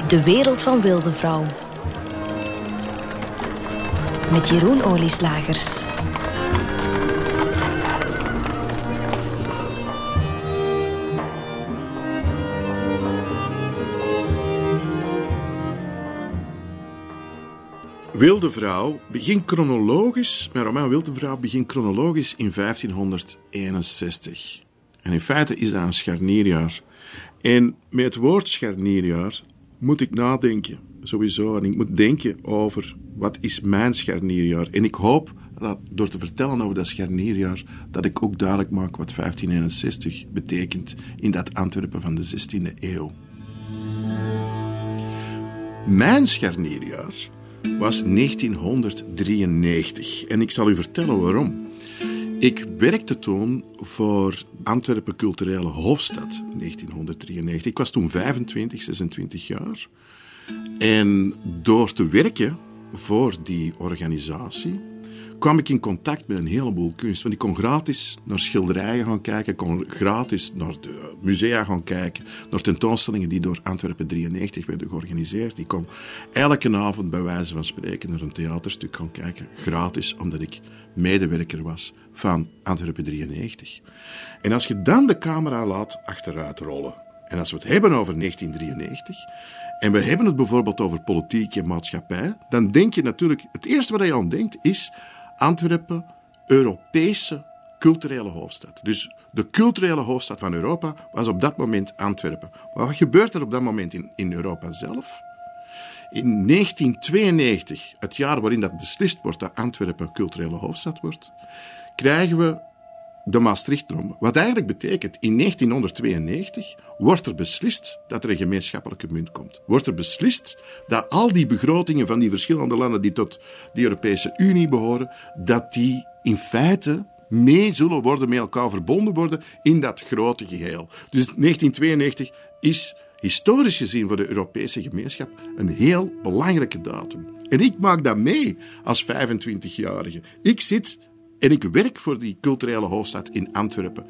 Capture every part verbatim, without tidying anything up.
De wereld van Wilde Vrouw. Met Jeroen Olieslagers. Wilde Vrouw begint chronologisch, mijn roman Wilde Vrouw begint chronologisch in vijftienhonderdeenenzestig. En in feite is dat een scharnierjaar. En met het woord scharnierjaar moet ik nadenken, sowieso. En ik moet denken over wat is mijn scharnierjaar. En ik hoop dat door te vertellen over dat scharnierjaar, dat ik ook duidelijk maak wat vijftienhonderdeenenzestig betekent in dat Antwerpen van de zestiende eeuw. Mijn scharnierjaar was negentienhonderddrieënnegentig. En ik zal u vertellen waarom. Ik werkte toen voor Antwerpen Culturele Hoofdstad in negentienhonderddrieënnegentig. Ik was toen vijfentwintig, zesentwintig jaar. En door te werken voor die organisatie kwam ik in contact met een heleboel kunst. Want ik kon gratis naar schilderijen gaan kijken, ik kon gratis naar de musea gaan kijken, naar tentoonstellingen die door Antwerpen drieënnegentig werden georganiseerd. Ik kon elke avond bij wijze van spreken naar een theaterstuk gaan kijken, gratis, omdat ik medewerker was van Antwerpen drieënnegentig. En als je dan de camera laat achteruit rollen, en als we het hebben over negentien drieënnegentig, en we hebben het bijvoorbeeld over politiek en maatschappij, dan denk je natuurlijk, het eerste wat je aan denkt is Antwerpen, Europese culturele hoofdstad. Dus de culturele hoofdstad van Europa was op dat moment Antwerpen. Maar wat gebeurt er op dat moment in, in Europa zelf? In negentien tweeënnegentig, het jaar waarin dat beslist wordt dat Antwerpen culturele hoofdstad wordt, krijgen we de Maastricht-norm. Wat eigenlijk betekent, in negentienhonderdtweeënnegentig wordt er beslist dat er een gemeenschappelijke munt komt. Wordt er beslist dat al die begrotingen van die verschillende landen die tot de Europese Unie behoren, dat die in feite mee zullen worden, met elkaar verbonden worden in dat grote geheel. Dus negentien tweeënnegentig is historisch gezien voor de Europese gemeenschap een heel belangrijke datum. En ik maak dat mee als vijfentwintigjarige. Ik zit en ik werk voor die culturele hoofdstad in Antwerpen.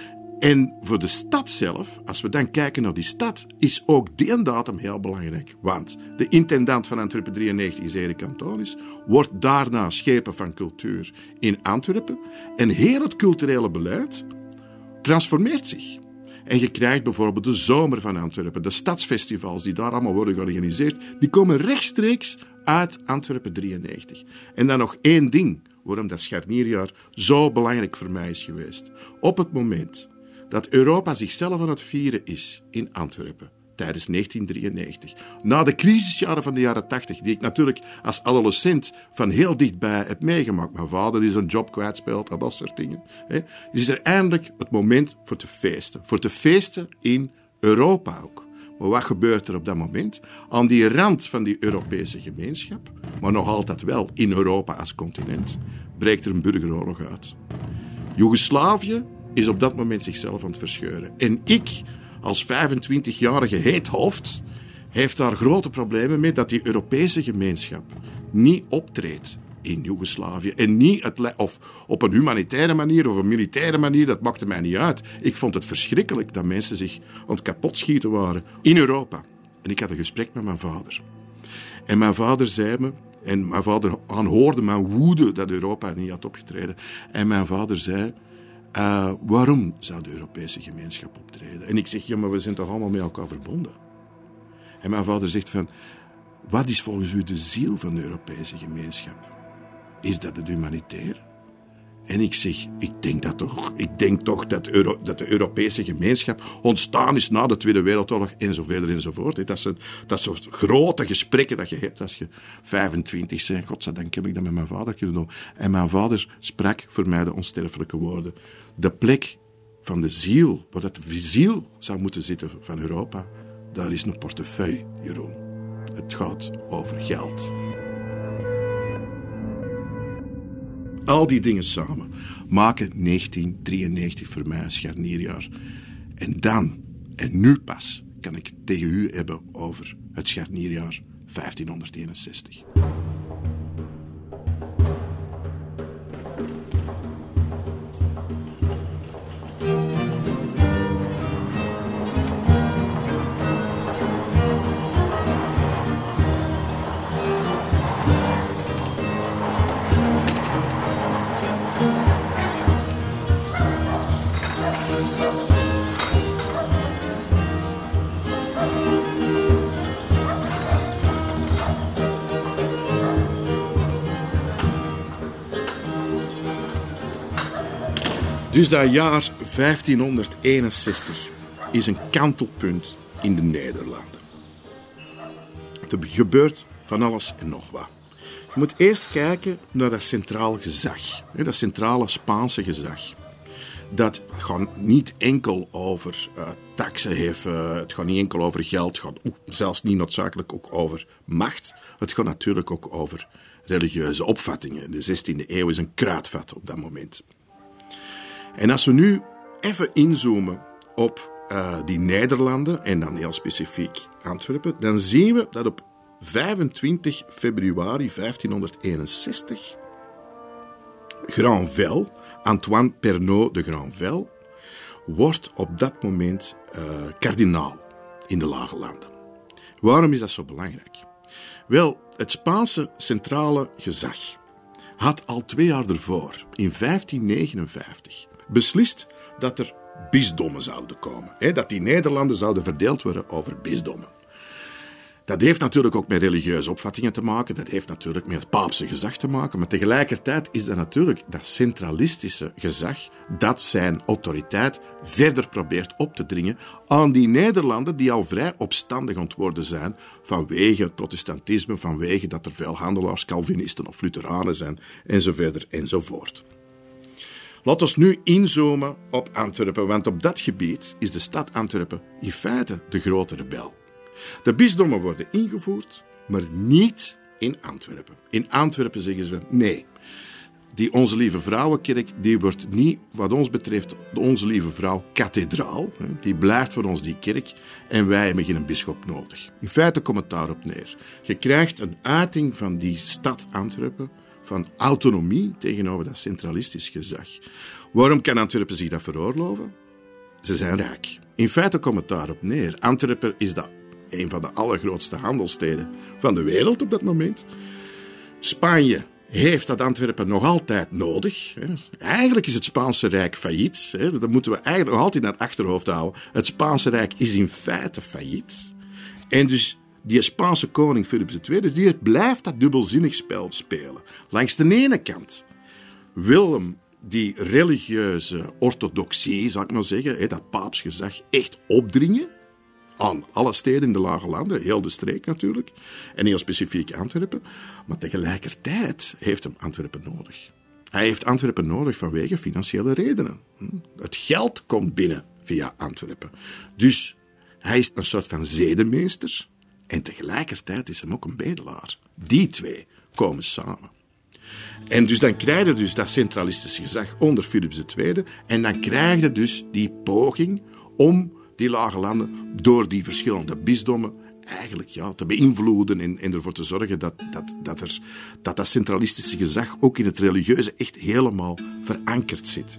En voor de stad zelf, als we dan kijken naar die stad, is ook die datum heel belangrijk. Want de intendant van Antwerpen drieënnegentig is Erik Antonis, wordt daarna schepen van cultuur in Antwerpen. En heel het culturele beleid transformeert zich. En je krijgt bijvoorbeeld de zomer van Antwerpen, de stadsfestivals die daar allemaal worden georganiseerd, die komen rechtstreeks uit Antwerpen drieënnegentig. En dan nog één ding waarom dat scharnierjaar zo belangrijk voor mij is geweest. Op het moment dat Europa zichzelf aan het vieren is in Antwerpen, tijdens negentien drieënnegentig, na de crisisjaren van de jaren tachtig, die ik natuurlijk als adolescent van heel dichtbij heb meegemaakt. Mijn vader die zijn job kwijtspeelt en dat soort dingen. Hè, is er eindelijk het moment voor te feesten. Voor te feesten in Europa ook. Maar wat gebeurt er op dat moment? Aan die rand van die Europese gemeenschap, maar nog altijd wel in Europa als continent, breekt er een burgeroorlog uit. Joegoslavië is op dat moment zichzelf aan het verscheuren. En ik, als vijfentwintigjarige heet hoofd, heeft daar grote problemen mee dat die Europese gemeenschap niet optreedt in Joegoslavië. En niet het, of op een humanitaire manier of een militaire manier, dat maakte mij niet uit. Ik vond het verschrikkelijk dat mensen zich aan het kapotschieten waren in Europa. En ik had een gesprek met mijn vader. En mijn vader zei me, en mijn vader aanhoorde mijn woede dat Europa niet had opgetreden. En mijn vader zei, uh, waarom zou de Europese gemeenschap optreden? En ik zeg, ja, maar we zijn toch allemaal met elkaar verbonden? En mijn vader zegt van, wat is volgens u de ziel van de Europese gemeenschap? Is dat het humanitaire? En ik zeg, ik denk dat toch. Ik denk toch dat, Euro, dat de Europese gemeenschap ontstaan is na de Tweede Wereldoorlog en zo verder enzovoort. Dat zijn, dat zijn grote gesprekken dat je hebt als je vijfentwintig bent. Godzijdank heb ik dat met mijn vader kunnen doen. En mijn vader sprak voor mij de onsterfelijke woorden. De plek van de ziel, waar dat de ziel zou moeten zitten van Europa, daar is een portefeuille, Jeroen. Het gaat over geld. Al die dingen samen maken negentien drieënnegentig voor mij een scharnierjaar. En dan, en nu pas, kan ik het tegen u hebben over het scharnierjaar vijftienhonderdeenenzestig. Dus dat jaar vijftienhonderdeenenzestig is een kantelpunt in de Nederlanden. Er gebeurt van alles en nog wat. Je moet eerst kijken naar dat centraal gezag. Dat centrale Spaanse gezag. Dat gaat niet enkel over uh, taxen heffen, het gaat niet enkel over geld, het gaat ook, zelfs niet noodzakelijk ook over macht. Het gaat natuurlijk ook over religieuze opvattingen. De zestiende eeuw is een kruidvat op dat moment. En als we nu even inzoomen op uh, die Nederlanden, en dan heel specifiek Antwerpen, dan zien we dat op vijfentwintig februari vijftienhonderdeenenzestig Granvelle, Antoine Pernot de Granvelle, wordt op dat moment uh, kardinaal in de Lage Landen. Waarom is dat zo belangrijk? Wel, het Spaanse centrale gezag had al twee jaar ervoor, in vijftien negenenvijftig, beslist dat er bisdommen zouden komen. Hè, dat die Nederlanden zouden verdeeld worden over bisdommen. Dat heeft natuurlijk ook met religieuze opvattingen te maken. Dat heeft natuurlijk met het paapse gezag te maken. Maar tegelijkertijd is dat natuurlijk dat centralistische gezag dat zijn autoriteit verder probeert op te dringen aan die Nederlanden die al vrij opstandig aan het worden zijn vanwege het protestantisme, vanwege dat er veel handelaars, Calvinisten of Lutheranen zijn, enzovoort enzovoort. Laten we nu inzoomen op Antwerpen, want op dat gebied is de stad Antwerpen in feite de grote rebel. De bisdommen worden ingevoerd, maar niet in Antwerpen. In Antwerpen zeggen ze, nee, die Onze Lieve Vrouwenkerk, die wordt niet, wat ons betreft, de Onze Lieve Vrouw kathedraal. Die blijft voor ons die kerk en wij hebben geen bisschop nodig. In feite komt het daarop neer. Je krijgt een uiting van die stad Antwerpen, van autonomie tegenover dat centralistisch gezag. Waarom kan Antwerpen zich dat veroorloven? Ze zijn rijk. In feite komt het daarop neer. Antwerpen is dat een van de allergrootste handelssteden van de wereld op dat moment. Spanje heeft dat Antwerpen nog altijd nodig. Eigenlijk is het Spaanse Rijk failliet. Dat moeten we eigenlijk nog altijd naar het achterhoofd houden. Het Spaanse Rijk is in feite failliet. En dus die Spaanse koning Philips de Tweede, die blijft dat dubbelzinnig spel spelen. Langs de ene kant Willem die religieuze orthodoxie, zou ik maar zeggen, dat paapsgezag echt opdringen aan alle steden in de Lage Landen, heel de streek natuurlijk, en heel specifiek Antwerpen. Maar tegelijkertijd heeft hem Antwerpen nodig. Hij heeft Antwerpen nodig vanwege financiële redenen. Het geld komt binnen via Antwerpen. Dus hij is een soort van zedenmeester en tegelijkertijd is hij ook een bedelaar. Die twee komen samen. En dus dan krijg je dus dat centralistische gezag onder Philips de Tweede en dan krijg je dus die poging om die Lage Landen door die verschillende bisdommen eigenlijk ja, te beïnvloeden en, en ervoor te zorgen dat dat, dat, er, dat dat centralistische gezag ook in het religieuze echt helemaal verankerd zit.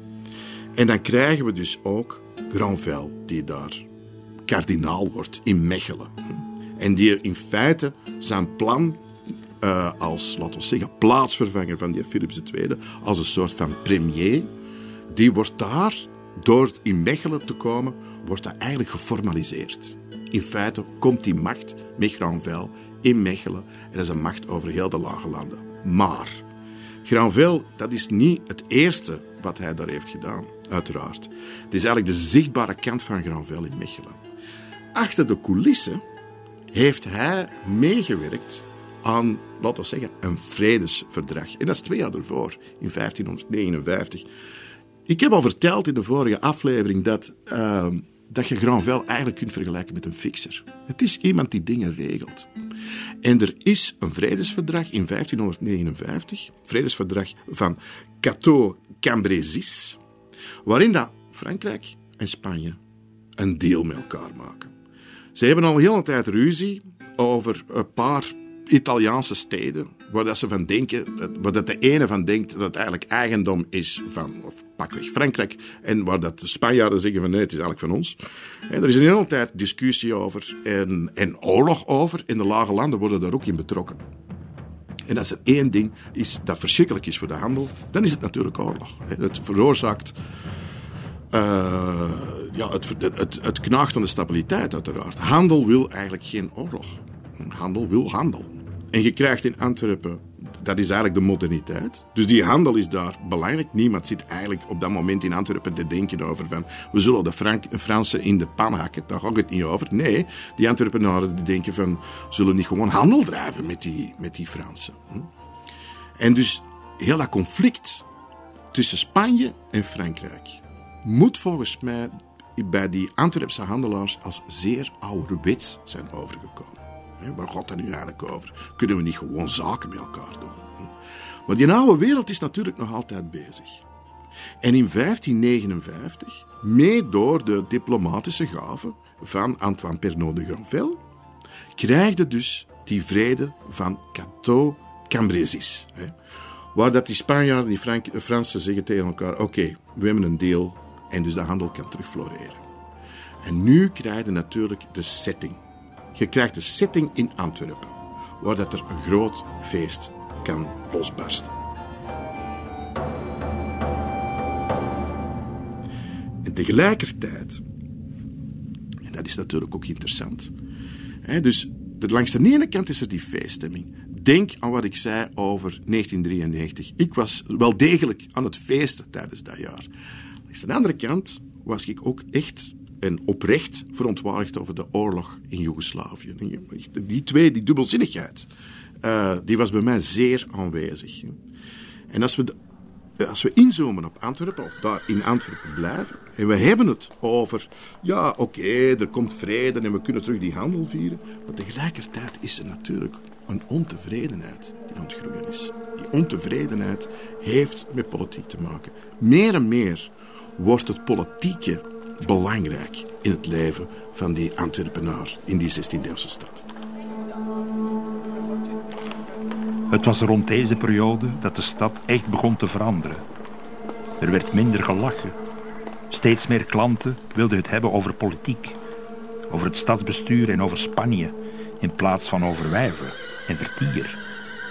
En dan krijgen we dus ook Granvelle, die daar kardinaal wordt in Mechelen. En die in feite zijn plan uh, als, laten we zeggen, plaatsvervanger van die Philips de Tweede, als een soort van premier, die wordt daar, door in Mechelen te komen, wordt dat eigenlijk geformaliseerd. In feite komt die macht met Granvelle in Mechelen en dat is een macht over heel de Lage Landen. Maar Granvelle, dat is niet het eerste wat hij daar heeft gedaan, uiteraard. Het is eigenlijk de zichtbare kant van Granvelle in Mechelen. Achter de coulissen heeft hij meegewerkt aan, laten we zeggen, een vredesverdrag. En dat is twee jaar ervoor, in vijftienhonderdnegenenvijftig. Ik heb al verteld in de vorige aflevering dat, uh, dat je Granvelle eigenlijk kunt vergelijken met een fixer. Het is iemand die dingen regelt. En er is een vredesverdrag in vijftienhonderdnegenenvijftig, vredesverdrag van Cateau-Cambrésis, waarin dat Frankrijk en Spanje een deal met elkaar maken. Ze hebben al heel een tijd ruzie over een paar Italiaanse steden, waar dat ze van denken, waar dat de ene van denkt dat het eigenlijk eigendom is van, of pakweg Frankrijk, en waar dat de Spanjaarden zeggen van nee, het is eigenlijk van ons. En er is een hele tijd discussie over en, en oorlog over, en de Lage Landen worden daar ook in betrokken. En als er één ding is dat verschrikkelijk is voor de handel, dan is het natuurlijk oorlog. Het veroorzaakt Uh, ja, het, het, het knaagt aan de stabiliteit uiteraard. Handel wil eigenlijk geen oorlog. Handel wil handel. En je krijgt in Antwerpen Dat is eigenlijk de moderniteit. Dus die handel is daar belangrijk. Niemand zit eigenlijk op dat moment in Antwerpen te denken over van we zullen de Frank- Fransen in de pan hakken. Daar gaat het niet over. Nee, die Antwerpenaren die denken van zullen niet gewoon handel drijven met die, met die Fransen. Hm? En dus heel dat conflict tussen Spanje en Frankrijk moet volgens mij bij die Antwerpse handelaars als zeer ouderwets zijn overgekomen. Waar gaat dat nu eigenlijk over? Kunnen we niet gewoon zaken met elkaar doen? Maar die oude wereld is natuurlijk nog altijd bezig. En in vijftien negenenvijftig, mee door de diplomatische gaven van Antoine Pernot de Granvelle, krijgde dus die vrede van Cateau-Cambrésis. Waar dat die Spanjaarden en die Frank- Fransen zeggen tegen elkaar, oké, okay, we hebben een deal en dus de handel kan terug floreren. En nu krijg je natuurlijk de setting. Je krijgt de setting in Antwerpen, waar dat er een groot feest kan losbarsten. En tegelijkertijd, en dat is natuurlijk ook interessant, hè, dus langs de ene kant is er die feeststemming. Denk aan wat ik zei over negentien drieënnegentig. Ik was wel degelijk aan het feesten tijdens dat jaar. Langs de andere kant was ik ook echt en oprecht verontwaardigd over de oorlog in Joegoslavië. Die twee, die dubbelzinnigheid, uh, die was bij mij zeer aanwezig. En als we, de, als we inzoomen op Antwerpen, of daar in Antwerpen blijven, en we hebben het over, ja, oké, okay, er komt vrede en we kunnen terug die handel vieren, maar tegelijkertijd is er natuurlijk een ontevredenheid die aan het groeien is. Die ontevredenheid heeft met politiek te maken. Meer en meer wordt het politieke belangrijk in het leven van die Antwerpenaar in die zestiende-eeuwse stad. Het was rond deze periode dat de stad echt begon te veranderen. Er werd minder gelachen. Steeds meer klanten wilden het hebben over politiek, over het stadsbestuur en over Spanje, in plaats van over wijven en vertier.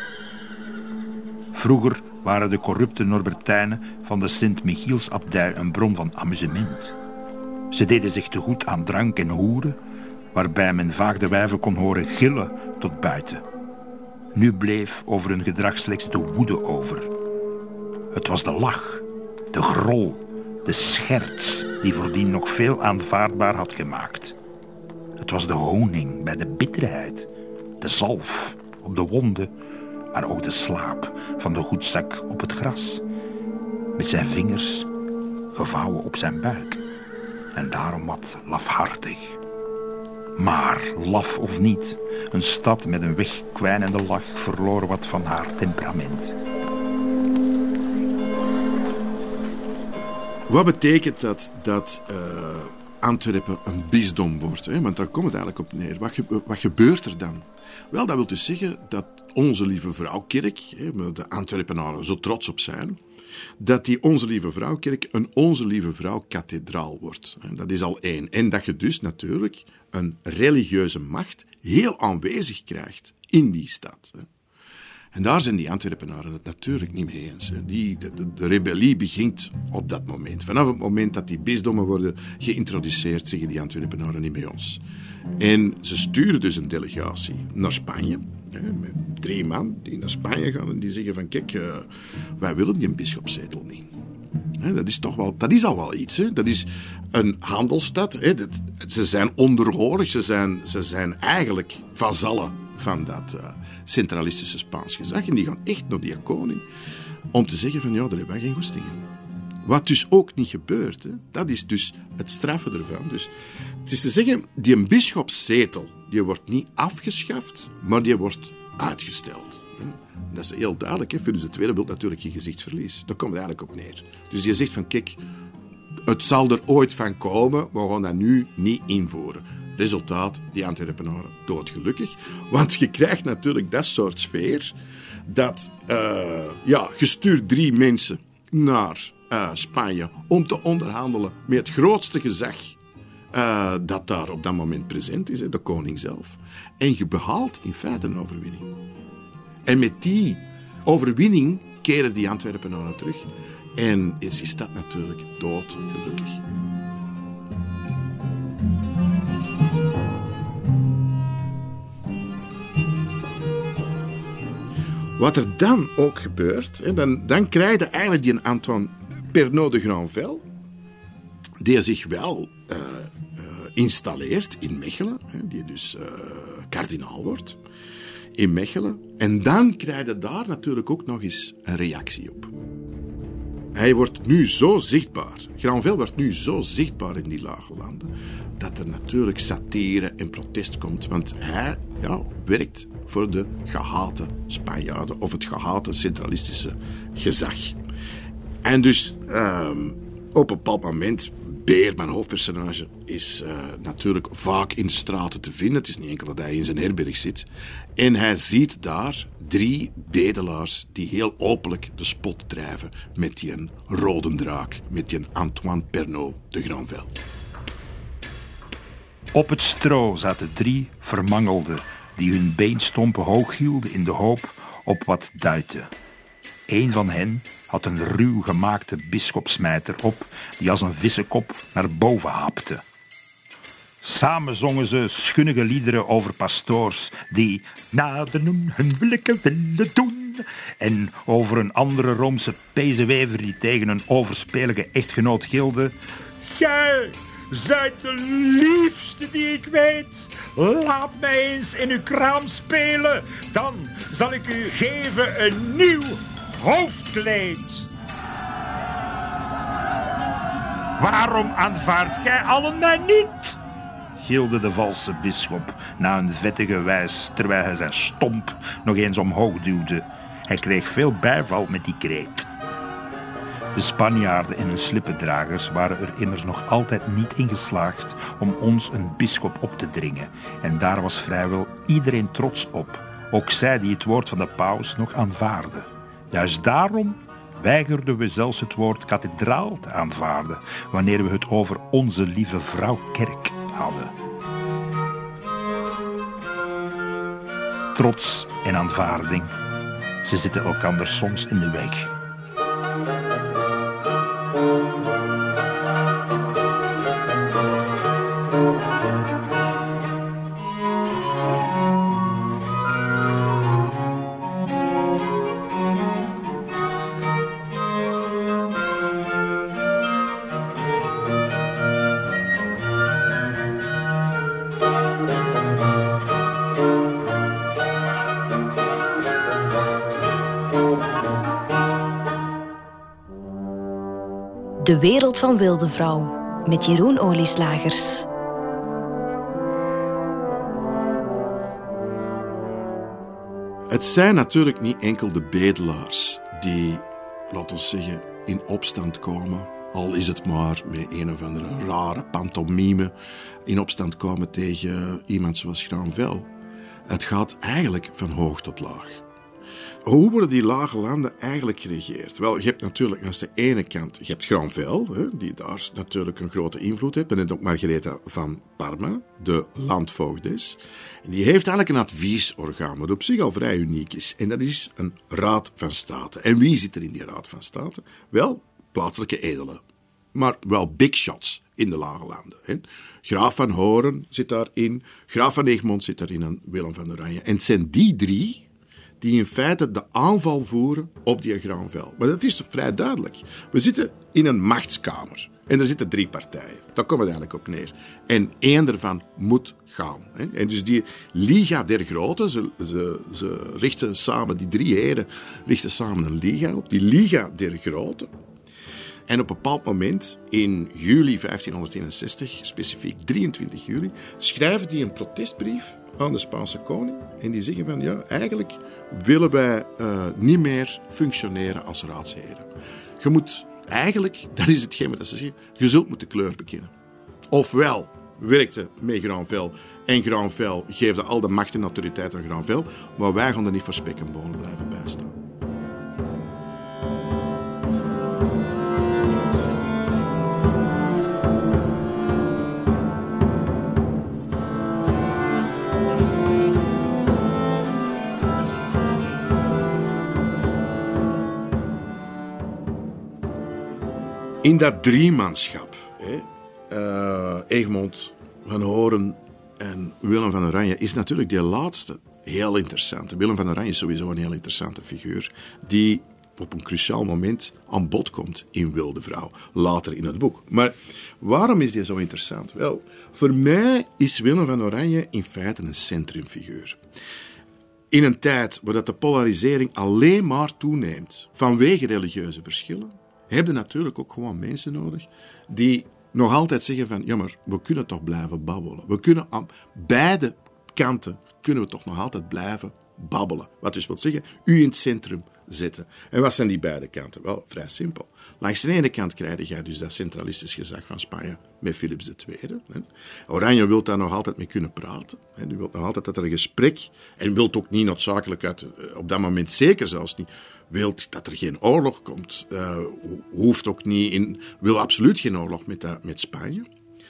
Vroeger waren de corrupte Norbertijnen van de Sint-Michielsabdij een bron van amusement. Ze deden zich te goed aan drank en hoeren, waarbij men vaak de wijven kon horen gillen tot buiten. Nu bleef over hun gedrag slechts de woede over. Het was de lach, de grol, de scherts die voordien nog veel aanvaardbaar had gemaakt. Het was de honing bij de bitterheid, de zalf op de wonden, maar ook de slaap van de goedzak op het gras, met zijn vingers gevouwen op zijn buik. En daarom wat lafhartig. Maar, laf of niet, een stad met een wegkwijnende lach verloor wat van haar temperament. Wat betekent dat dat uh, Antwerpen een bisdom wordt? Hè? Want daar komt het eigenlijk op neer. Wat, ge- wat gebeurt er dan? Wel, dat wil dus zeggen dat Onze Lieve Vrouwkerk, waar de Antwerpenaren zo trots op zijn, dat die Onze Lieve Vrouwkerk een Onze Lieve Vrouw kathedraal wordt. Dat is al één. En dat je dus natuurlijk een religieuze macht heel aanwezig krijgt in die stad. En daar zijn die Antwerpenaren het natuurlijk niet mee eens. Die, de, de, de rebellie begint op dat moment. Vanaf het moment dat die bisdommen worden geïntroduceerd, zeggen die Antwerpenaren niet met ons. En ze sturen dus een delegatie naar Spanje. Met drie man die naar Spanje gaan en die zeggen van kijk, uh, wij willen die bisschopszetel niet. He, dat is toch wel, dat is al wel iets. Hè? Dat is een handelsstad. Hè? Dat, ze zijn onderhorig, ze zijn, ze zijn eigenlijk vazallen van dat uh, centralistische Spaans gezag. En die gaan echt naar die koning om te zeggen van ja, daar hebben wij geen goesting in. Wat dus ook niet gebeurt. Hè? Dat is dus het straffen ervan. Dus, het is te zeggen, die een bisschopszetel die wordt niet afgeschaft, maar die wordt uitgesteld. Dat is heel duidelijk. Hè? Philips de Tweede wil natuurlijk geen gezichtsverlies. Daar komt het eigenlijk op neer. Dus die zegt van kijk, het zal er ooit van komen, we gaan dat nu niet invoeren. Resultaat, die Antwerpenaren doodgelukkig. Want je krijgt natuurlijk dat soort sfeer dat uh, ja, je stuurt drie mensen naar uh, Spanje om te onderhandelen met het grootste gezag uh, dat daar op dat moment present is, hè, de koning zelf. En je behaalt in feite een overwinning. En met die overwinning keren die Antwerpenaren terug. En is die stad natuurlijk doodgelukkig. Wat er dan ook gebeurt, hè, dan, dan krijg je eigenlijk die Antoine Pernot de Granvelle, die zich wel uh, uh, installeert in Mechelen, hè, die dus uh, kardinaal wordt in Mechelen. En dan krijg je daar natuurlijk ook nog eens een reactie op. Hij wordt nu zo zichtbaar, Granvelle wordt nu zo zichtbaar in die lage landen, dat er natuurlijk satire en protest komt, want hij ja, werkt voor de gehate Spanjaarden of het gehate centralistische gezag. En dus um, op een bepaald moment, Beer, mijn hoofdpersonage, is uh, natuurlijk vaak in de straten te vinden. Het is niet enkel dat hij in zijn herberg zit. En hij ziet daar drie bedelaars die heel openlijk de spot drijven met die rode draak, met die Antoine Pernot de Granvelle. Op het stro zaten drie vermangelden die hun beenstompen hoog hielden in de hoop op wat duiten. Eén van hen had een ruw gemaakte bisschopsmijter op die als een vissenkop naar boven hapte. Samen zongen ze schunnige liederen over pastoors die naderen hun willekew willen doen en over een andere Roomse pezenwever die tegen een overspelige echtgenoot gilde: Gij zijt de liefste die ik weet. Laat mij eens in uw kraam spelen, dan zal ik u geven een nieuw hoofdkleed. Waarom aanvaardt gij allen mij niet? Gilde de valse bisschop na een vettige wijs, terwijl hij zijn stomp nog eens omhoog duwde. Hij kreeg veel bijval met die kreet. De Spanjaarden en hun slippendragers waren er immers nog altijd niet in geslaagd om ons een bisschop op te dringen. En daar was vrijwel iedereen trots op, ook zij die het woord van de paus nog aanvaarden. Juist daarom weigerden we zelfs het woord kathedraal te aanvaarden, wanneer we het over onze lieve vrouw kerk hadden. Trots en aanvaarding, ze zitten elkander soms in de weg. De wereld van Wilde Vrouw met Jeroen Olieslagers. Het zijn natuurlijk niet enkel de bedelaars die, laten we zeggen, in opstand komen. Al is het maar met een of andere rare pantomime in opstand komen tegen iemand zoals Granvelle. Het gaat eigenlijk van hoog tot laag. Hoe worden die lage landen eigenlijk geregeerd? Wel, je hebt natuurlijk aan de ene kant, je hebt Granvelle, hè, die daar natuurlijk een grote invloed heeft. En ook Margaretha van Parma, de landvoogdes. En die heeft eigenlijk een adviesorgaan, wat op zich al vrij uniek is. En dat is een Raad van State. En wie zit er in die Raad van State? Wel, plaatselijke edelen. Maar wel big shots in de lage landen. Hè. Graaf van Hoorn zit daarin, Graaf van Egmond zit daarin en Willem van Oranje. En het zijn die drie die in feite de aanval voeren op die Granvelle. Maar dat is toch vrij duidelijk. We zitten in een machtskamer. En er zitten drie partijen. Daar komt het eigenlijk op neer. En één daarvan moet gaan. En dus die Liga der Groten, ze, ze, ze richten samen, die drie heren richten samen een liga op. Die Liga der Groten. En op een bepaald moment, in juli vijftienhonderdeenenzestig, specifiek drieëntwintig juli, schrijven die een protestbrief aan de Spaanse koning. En die zeggen van, ja, eigenlijk willen wij uh, niet meer functioneren als raadsheren. Je moet eigenlijk, dat is hetgeen wat ze zeggen, je zult moeten kleur bekennen. Ofwel werkte met Granvelle en Granvelle geeft al de macht en autoriteit aan Granvelle, maar wij gaan er niet voor spek en bonen blijven bijstaan. In dat driemanschap, hè, uh, Egmond, Van Hoorn en Willem van Oranje, is natuurlijk die laatste heel interessant. Willem van Oranje is sowieso een heel interessante figuur die op een cruciaal moment aan bod komt in Wilde Vrouw, later in het boek. Maar waarom is die zo interessant? Wel, voor mij is Willem van Oranje in feite een centrumfiguur. In een tijd waar de polarisering alleen maar toeneemt vanwege religieuze verschillen, heb je natuurlijk ook gewoon mensen nodig die nog altijd zeggen van, ja, maar we kunnen toch blijven babbelen. We kunnen aan beide kanten kunnen we toch nog altijd blijven babbelen. Wat dus wil zeggen, u in het centrum zetten. En wat zijn die beide kanten? Wel, vrij simpel. Langs de ene kant krijg je dus dat centralistisch gezag van Spanje met Philips de Tweede. Oranje wil daar nog altijd mee kunnen praten. Die wil nog altijd dat er een gesprek, en wil ook niet noodzakelijk uit, op dat moment zeker zelfs niet, wil dat er geen oorlog komt. Uh, hoeft ook niet, in, wil absoluut geen oorlog met, uh, met Spanje.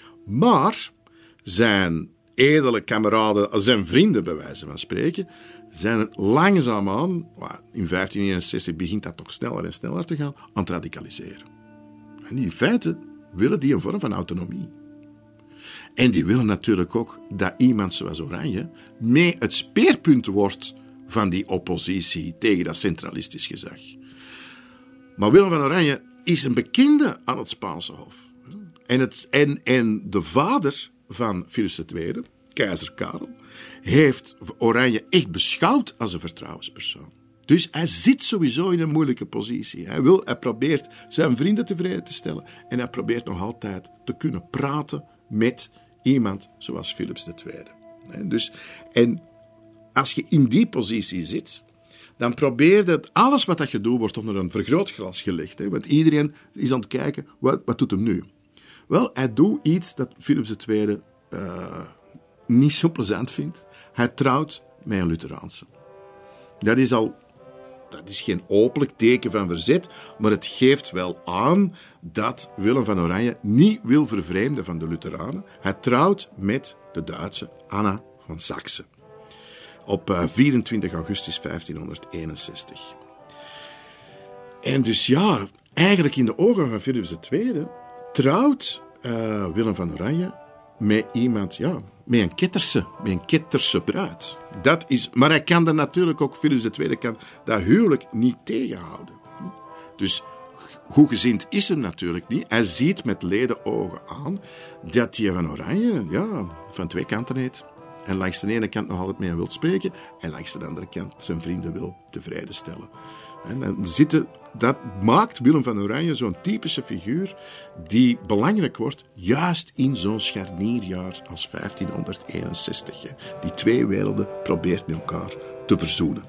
Maar zijn edele kameraden, zijn vrienden bij wijze van spreken, zijn langzaamaan, in vijftien eenenzestig begint dat toch sneller en sneller te gaan, aan het radicaliseren. En in feite willen die een vorm van autonomie. En die willen natuurlijk ook dat iemand zoals Oranje mee het speerpunt wordt van die oppositie tegen dat centralistisch gezag. Maar Willem van Oranje is een bekende aan het Spaanse hof. En, het, en, en de vader van Philips de Tweede, keizer Karel, heeft Oranje echt beschouwd als een vertrouwenspersoon. Dus hij zit sowieso in een moeilijke positie. Hij, wil, hij probeert zijn vrienden tevreden te stellen en hij probeert nog altijd te kunnen praten met iemand zoals Philips de Tweede. Dus, en als je in die positie zit, dan probeer je alles wat dat je doet, wordt onder een vergrootglas gelegd. Hè? Want iedereen is aan het kijken, wat, wat doet hem nu? Wel, hij doet iets dat Philips de Tweede uh, niet zo plezant vindt. Hij trouwt met een Lutheraanse. Dat is al, dat is geen openlijk teken van verzet, maar het geeft wel aan dat Willem van Oranje niet wil vervreemden van de Lutheranen. Hij trouwt met de Duitse Anna van Saxe op vierentwintig augustus vijftienhonderdeenenzestig. En dus ja, eigenlijk in de ogen van Philips de Tweede trouwt uh, Willem van Oranje met iemand, ja, met een Ketterse, met een Ketterse bruid. Dat is, maar hij kan dat natuurlijk ook, Philips de Tweede kan dat huwelijk niet tegenhouden. Dus goedgezind is hem natuurlijk niet. Hij ziet met ledenogen aan dat hij van Oranje, ja, van twee kanten heeft. En langs de ene kant nog altijd mee wil spreken en langs de andere kant zijn vrienden wil tevreden stellen. En dan zitten, dat maakt Willem van Oranje zo'n typische figuur die belangrijk wordt juist in zo'n scharnierjaar als vijftienhonderdeenenzestig. Die twee werelden probeert met elkaar te verzoenen.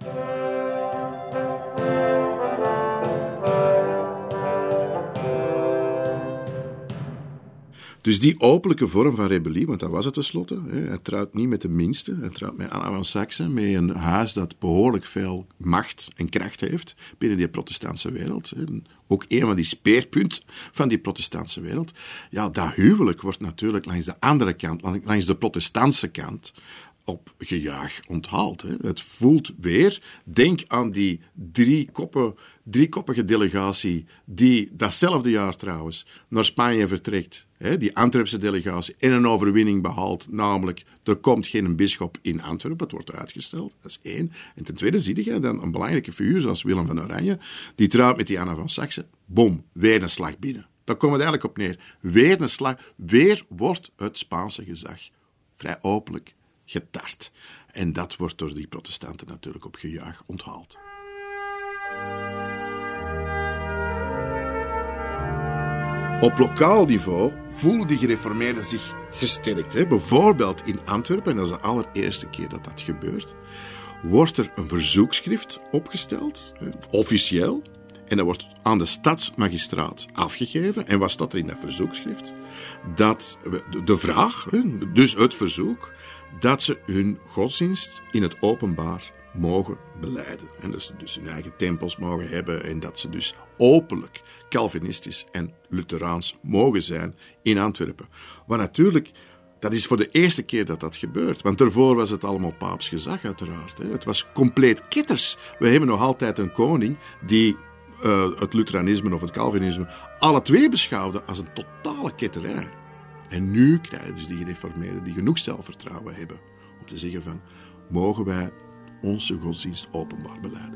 Dus die openlijke vorm van rebellie, want dat was het tenslotte. Hè, hij trouwt niet met de minste, hij trouwt met Anna van Saxe, met een huis dat behoorlijk veel macht en kracht heeft binnen die protestantse wereld. Hè. Ook een van die speerpunten van die protestantse wereld. Ja, dat huwelijk wordt natuurlijk langs de andere kant, langs de protestantse kant, op gejuich onthaald. Hè. Het voelt weer, denk aan die drie koppen, driekoppige delegatie die datzelfde jaar trouwens naar Spanje vertrekt. Hè, die Antwerpse delegatie en een overwinning behaalt, namelijk er komt geen bisschop in Antwerpen, het wordt uitgesteld, dat is één. En ten tweede zie je dan een belangrijke figuur zoals Willem van Oranje, die trouwt met die Anna van Saxe, bom, weer een slag binnen. Daar komt het eigenlijk op neer. Weer een slag, weer wordt het Spaanse gezag vrij openlijk getast. En dat wordt door die protestanten natuurlijk op gejuich onthaald. Op lokaal niveau voelen die gereformeerden zich gesterkt. Hè. Bijvoorbeeld in Antwerpen, en dat is de allereerste keer dat dat gebeurt, wordt er een verzoekschrift opgesteld, officieel, en dat wordt aan de stadsmagistraat afgegeven. En wat staat er in dat verzoekschrift? Dat de vraag, dus het verzoek, dat ze hun godsdienst in het openbaar mogen belijden. En dat ze dus hun eigen tempels mogen hebben en dat ze dus openlijk Calvinistisch en Lutheraans mogen zijn in Antwerpen. Maar natuurlijk, dat is voor de eerste keer dat dat gebeurt. Want daarvoor was het allemaal paaps gezag uiteraard. Hè. Het was compleet ketters. We hebben nog altijd een koning die uh, het Lutheranisme of het Calvinisme alle twee beschouwde als een totale ketterij. En nu krijgen dus die gereformeerden die genoeg zelfvertrouwen hebben om te zeggen van, mogen wij onze godsdienst openbaar belijden.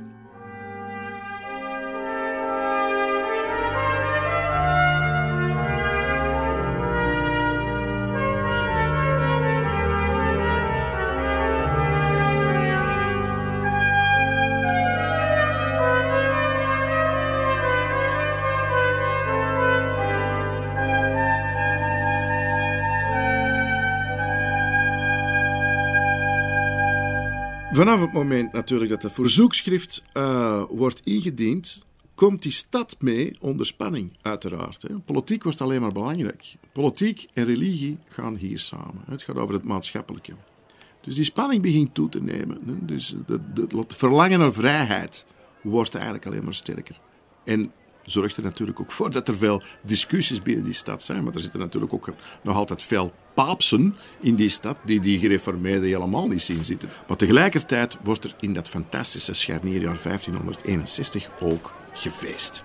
Vanaf het moment natuurlijk dat het verzoekschrift uh, wordt ingediend, komt die stad mee onder spanning, uiteraard. Hè. Politiek wordt alleen maar belangrijk. Politiek en religie gaan hier samen. Het gaat over het maatschappelijke. Dus die spanning begint toe te nemen. Hè. Dus het verlangen naar vrijheid wordt eigenlijk alleen maar sterker. En zorgt er natuurlijk ook voor dat er veel discussies binnen die stad zijn. Maar er zitten natuurlijk ook nog altijd veel paapsen in die stad die die gereformeerden helemaal niet zien zitten. Maar tegelijkertijd wordt er in dat fantastische scharnierjaar vijftienhonderdeenenzestig ook gefeest.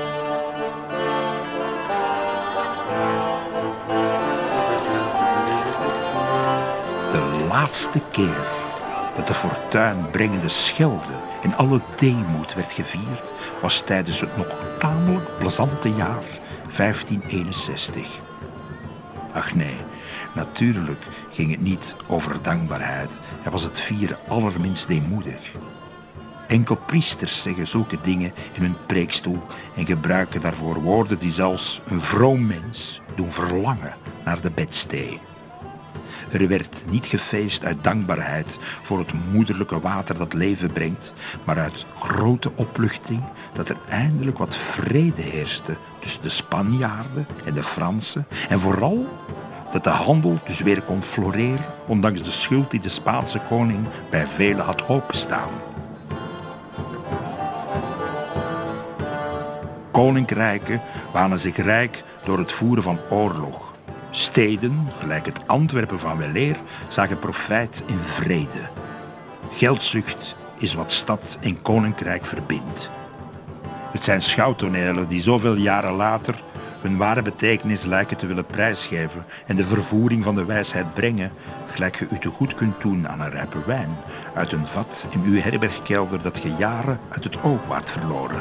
De laatste keer dat de fortuinbrengende schelde en alle deemoed werd gevierd, was tijdens het nog tamelijk plezante jaar vijftienhonderdeenenzestig. Ach nee, natuurlijk ging het niet over dankbaarheid en was het vieren allerminst deemoedig. Enkel priesters zeggen zulke dingen in hun preekstoel en gebruiken daarvoor woorden die zelfs een vroom mens doen verlangen naar de bedstee. Er werd niet gefeest uit dankbaarheid voor het moederlijke water dat leven brengt, maar uit grote opluchting dat er eindelijk wat vrede heerste tussen de Spanjaarden en de Fransen en vooral dat de handel dus weer kon floreren, ondanks de schuld die de Spaanse koning bij velen had openstaan. Koninkrijken wanen zich rijk door het voeren van oorlog. Steden, gelijk het Antwerpen van weleer, zagen profijt in vrede. Geldzucht is wat stad en koninkrijk verbindt. Het zijn schouwtonelen die zoveel jaren later hun ware betekenis lijken te willen prijsgeven en de vervoering van de wijsheid brengen, gelijk je u te goed kunt doen aan een rijpe wijn uit een vat in uw herbergkelder dat je jaren uit het oog waart verloren.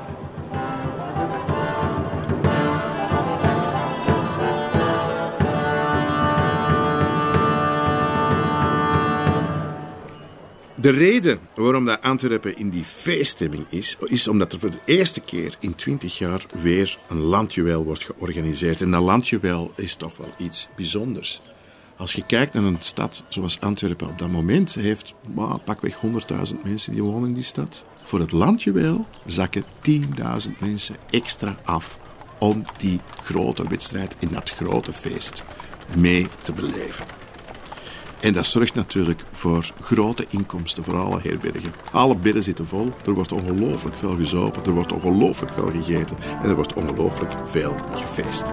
De reden waarom dat Antwerpen in die feeststemming is, is omdat er voor de eerste keer in twintig jaar weer een landjuweel wordt georganiseerd. En dat landjuweel is toch wel iets bijzonders. Als je kijkt naar een stad zoals Antwerpen op dat moment, heeft well, pakweg honderdduizend mensen die wonen in die stad. Voor het landjuweel zakken tienduizend mensen extra af om die grote wedstrijd in dat grote feest mee te beleven. En dat zorgt natuurlijk voor grote inkomsten voor alle herbergen. Alle bedden zitten vol, er wordt ongelooflijk veel gezopen, er wordt ongelooflijk veel gegeten en er wordt ongelooflijk veel gefeest.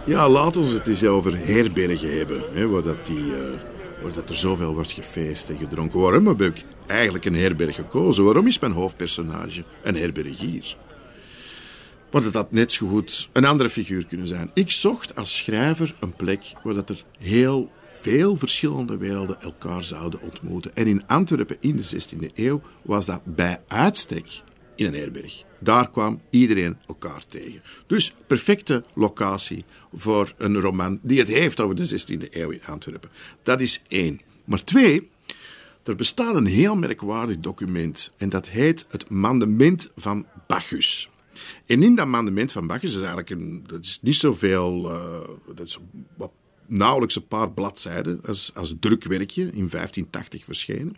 Ja, laten we het eens over herbergen hebben. Hè, waar, dat die, uh, waar dat er zoveel wordt gefeest en gedronken. Waarom heb ik eigenlijk een herberg gekozen? Waarom is mijn hoofdpersonage een herbergier? Want het had net zo goed een andere figuur kunnen zijn. Ik zocht als schrijver een plek waar dat er heel veel verschillende werelden elkaar zouden ontmoeten. En in Antwerpen in de zestiende eeuw was dat bij uitstek in een herberg. Daar kwam iedereen elkaar tegen. Dus perfecte locatie voor een roman die het heeft over de zestiende eeuw in Antwerpen. Dat is één. Maar twee, er bestaat een heel merkwaardig document en dat heet het Mandement van Bacchus. En in dat Mandement van Bacchus is eigenlijk een, dat is niet zoveel, uh, dat is wat, nauwelijks een paar bladzijden als, als drukwerkje in vijftien tachtig verschenen.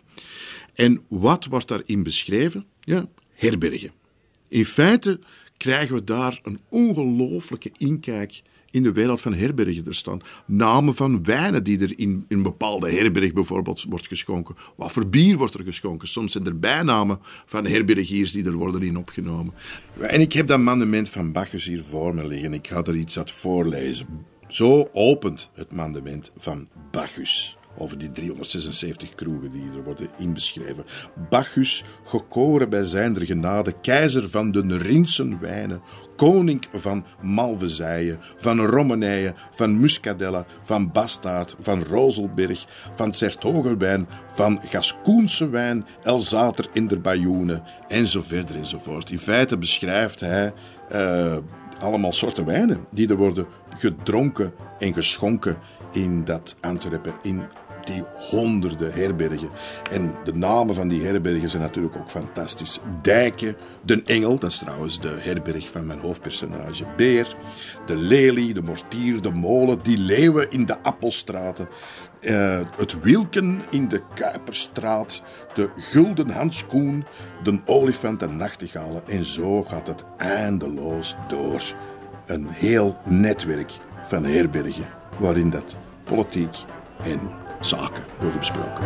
En wat wordt daarin beschreven? Ja, herbergen. In feite krijgen we daar een ongelooflijke inkijk in de wereld van herbergen. Er staan namen van wijnen die er in, in een bepaalde herberg bijvoorbeeld wordt geschonken. Wat voor bier wordt er geschonken? Soms zijn er bijnamen van herbergiers die er worden in opgenomen. En ik heb dat Mandement van Bacchus hier voor me liggen. Ik ga er iets uit voorlezen. Zo opent het Mandement van Bacchus. Over die driehonderdzesenzeventig kroegen die er worden inbeschreven. Bacchus, gekoren bij zijnder genade, keizer van de Rinsen wijnen, koning van Malvezije, van Romanije, van Muscadella, van Bastaard, van Rozelberg, van Sertogenwijn, van Gascoense wijn, Elzater in der Bajoene, en zo verder enzovoort. In feite beschrijft hij uh, allemaal soorten wijnen die er worden gedronken en geschonken in dat Antwerpen, in die honderden herbergen. En de namen van die herbergen zijn natuurlijk ook fantastisch. Dijken, de Engel, dat is trouwens de herberg van mijn hoofdpersonage Beer. De Lelie, de Mortier, de Molen, die Leeuwen in de Appelstraten. Uh, het Wilken in de Kuiperstraat. De Gulden Hanskoen, de Olifant en Nachtegalen. En zo gaat het eindeloos door. Een heel netwerk van herbergen waarin dat politiek en zaken worden besproken.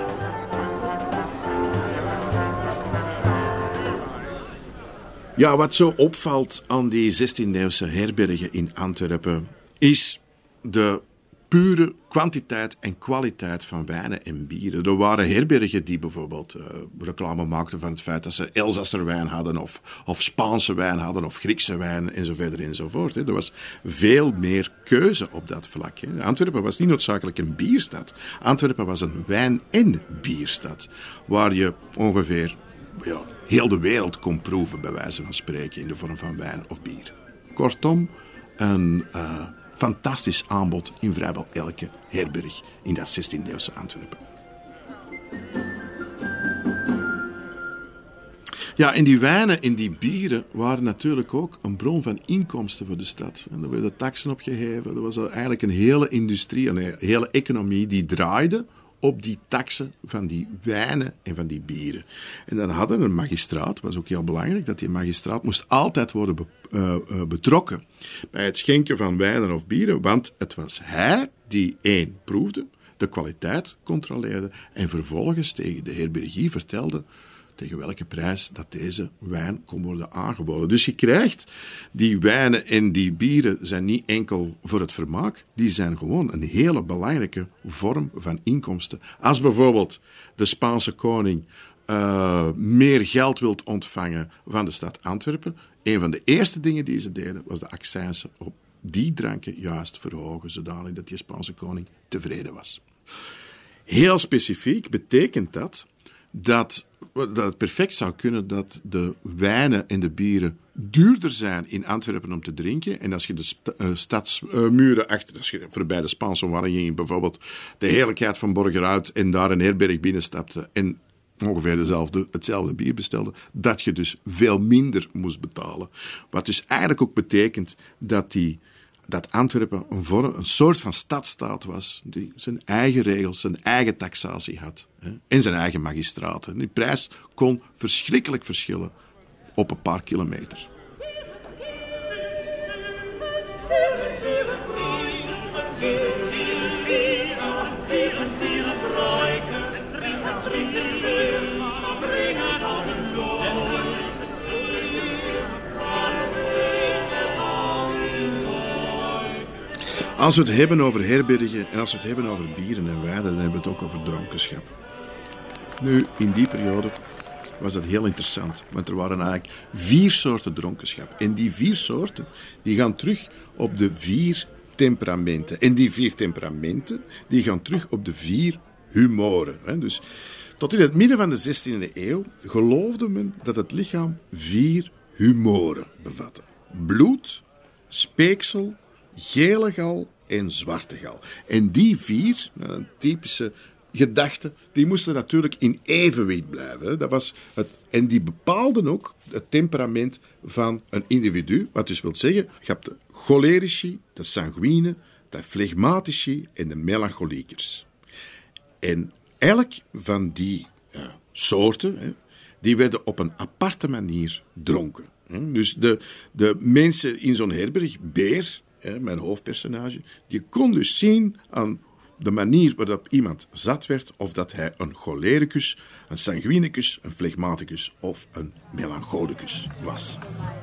Ja, wat zo opvalt aan die zestiende-eeuwse herbergen in Antwerpen is de pure kwantiteit en kwaliteit van wijnen en bieren. Er waren herbergen die bijvoorbeeld uh, reclame maakten van het feit dat ze Elzasser wijn hadden of, of Spaanse wijn hadden of Griekse wijn en zo verder enzovoort. Hè. Er was veel meer keuze op dat vlak. Hè. Antwerpen was niet noodzakelijk een bierstad. Antwerpen was een wijn- en bierstad waar je ongeveer ja, heel de wereld kon proeven, bij wijze van spreken, in de vorm van wijn of bier. Kortom, een Uh, fantastisch aanbod in vrijwel elke herberg in dat zestiende-eeuwse Antwerpen. Ja, en die wijnen en die bieren waren natuurlijk ook een bron van inkomsten voor de stad. En er werden taxen opgeheven. Er was eigenlijk een hele industrie, een hele economie die draaide op die taxen van die wijnen en van die bieren. En dan hadden een magistraat, was ook heel belangrijk, dat die magistraat moest altijd worden be, uh, uh, betrokken bij het schenken van wijnen of bieren, want het was hij die één proefde, de kwaliteit controleerde en vervolgens tegen de herbergier vertelde tegen welke prijs dat deze wijn kon worden aangeboden. Dus je krijgt, die wijnen en die bieren zijn niet enkel voor het vermaak, die zijn gewoon een hele belangrijke vorm van inkomsten. Als bijvoorbeeld de Spaanse koning uh, meer geld wilt ontvangen van de stad Antwerpen, een van de eerste dingen die ze deden was de accijnzen op die dranken juist verhogen, zodanig dat die Spaanse koning tevreden was. Heel specifiek betekent dat dat dat het perfect zou kunnen dat de wijnen en de bieren duurder zijn in Antwerpen om te drinken. En als je de st- uh, stadsmuren uh, achter, als je voorbij de Spaanse omwalling bijvoorbeeld de heerlijkheid van Borgerhout en daar een herberg binnenstapte en ongeveer dezelfde, hetzelfde bier bestelde, dat je dus veel minder moest betalen. Wat dus eigenlijk ook betekent dat die dat Antwerpen een, vorm, een soort van stadstaat was die zijn eigen regels, zijn eigen taxatie had hè, en zijn eigen magistraten. Die prijs kon verschrikkelijk verschillen op een paar kilometer. Als we het hebben over herbergen en als we het hebben over bieren en wijnen, dan hebben we het ook over dronkenschap. Nu, in die periode was dat heel interessant, want er waren eigenlijk vier soorten dronkenschap. En die vier soorten die gaan terug op de vier temperamenten. En die vier temperamenten die gaan terug op de vier humoren. Dus tot in het midden van de zestiende eeuw geloofde men dat het lichaam vier humoren bevatte. Bloed, speeksel, gele gal en zwarte gal. En die vier, een typische gedachten, die moesten natuurlijk in evenwicht blijven. Dat was het, en die bepaalden ook het temperament van een individu. Wat dus wil zeggen, je hebt de cholerici, de sanguine, de flegmatici en de melancholiekers. En elk van die ja, soorten, hè, die werden op een aparte manier dronken. Hè. Dus de, de mensen in zo'n herberg, Beer, hè, mijn hoofdpersonage, die kon dus zien aan de manier waarop iemand zat werd, of dat hij een cholericus, een sanguinicus, een flegmaticus of een melancholicus was.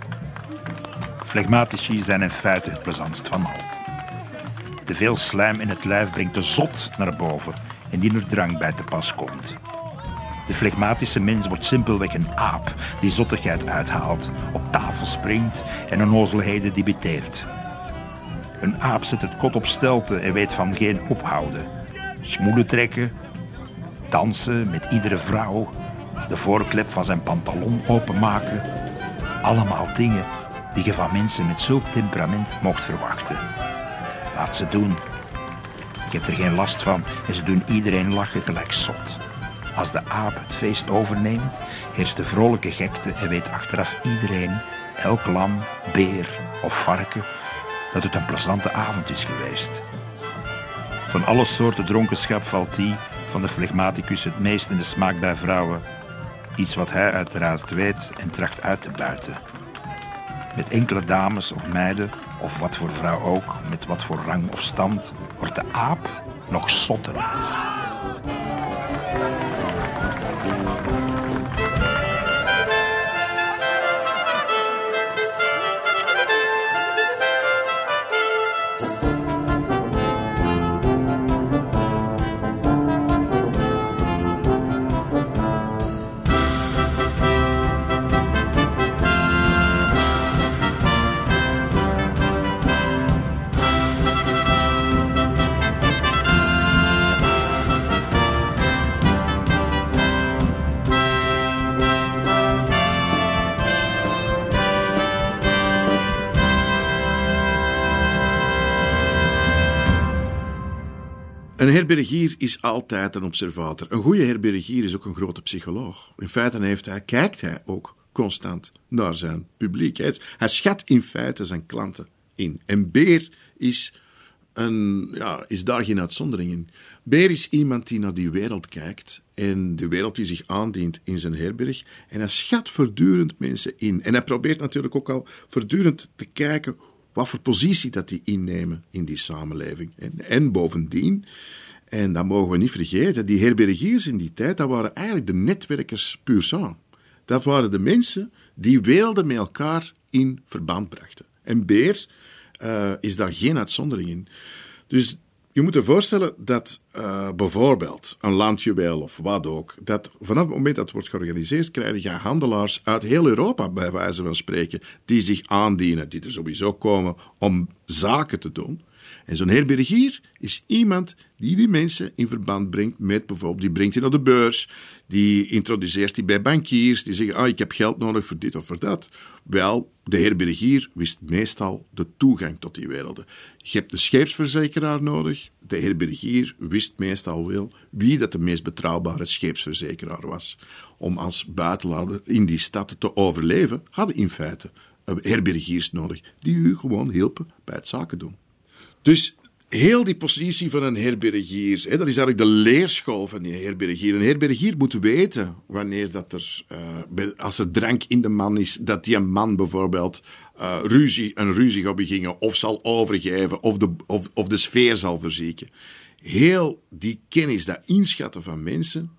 Flegmatici zijn in feite het plezantst van al. Te veel slijm in het lijf brengt de zot naar boven, indien er drank bij te pas komt. De flegmatische mens wordt simpelweg een aap die zottigheid uithaalt, op tafel springt en onnozelheden debiteert. Een aap zet het kot op stelte en weet van geen ophouden. Smoelen trekken, dansen met iedere vrouw, de voorklep van zijn pantalon openmaken. Allemaal dingen die je van mensen met zulk temperament mocht verwachten. Laat ze doen. Ik heb er geen last van en ze doen iedereen lachen gelijk zot. Als de aap het feest overneemt, heerst de vrolijke gekte en weet achteraf iedereen, elk lam, beer of varken, dat het een plezante avond is geweest. Van alle soorten dronkenschap valt die van de flegmaticus het meest in de smaak bij vrouwen. Iets wat hij uiteraard weet en tracht uit te buiten. Met enkele dames of meiden, of wat voor vrouw ook, met wat voor rang of stand, wordt de aap nog zotter. Een herbergier is altijd een observator. Een goede herbergier is ook een grote psycholoog. In feite heeft hij, kijkt hij ook constant naar zijn publiek. Hij, hij schat in feite zijn klanten in. En Beer is, een, ja, is daar geen uitzondering in. Beer is iemand die naar die wereld kijkt en de wereld die zich aandient in zijn herberg. En hij schat voortdurend mensen in. En hij probeert natuurlijk ook al voortdurend te kijken wat voor positie dat die innemen in die samenleving. En, en bovendien, en dat mogen we niet vergeten, die herbergiers in die tijd, dat waren eigenlijk de netwerkers puur sang. Dat waren de mensen die werelden met elkaar in verband brachten. En Beer uh, is daar geen uitzondering in. Dus je moet je voorstellen dat uh, bijvoorbeeld een landjuweel of wat ook, dat vanaf het moment dat het wordt georganiseerd, krijg je handelaars uit heel Europa, bij wijze van spreken, die zich aandienen, die er sowieso komen om zaken te doen. En zo'n herbergier is iemand die die mensen in verband brengt met bijvoorbeeld, die brengt die naar de beurs, die introduceert die bij bankiers, die zeggen, ah, ik heb geld nodig voor dit of voor dat. Wel, de herbergier wist meestal de toegang tot die werelden. Je hebt de scheepsverzekeraar nodig. De herbergier wist meestal wel wie dat de meest betrouwbare scheepsverzekeraar was. Om als buitenlander in die stad te overleven, hadden in feite herbergiers nodig die u gewoon hielpen bij het zaken doen. Dus heel die positie van een herbergier, hè, dat is eigenlijk de leerschool van die herbergier. Een herbergier moet weten wanneer dat er, uh, als er drank in de man is, dat die een man bijvoorbeeld uh, ruzie, een ruzie gaat beginnen of zal overgeven of de, of, of de sfeer zal verzieken. Heel die kennis, dat inschatten van mensen,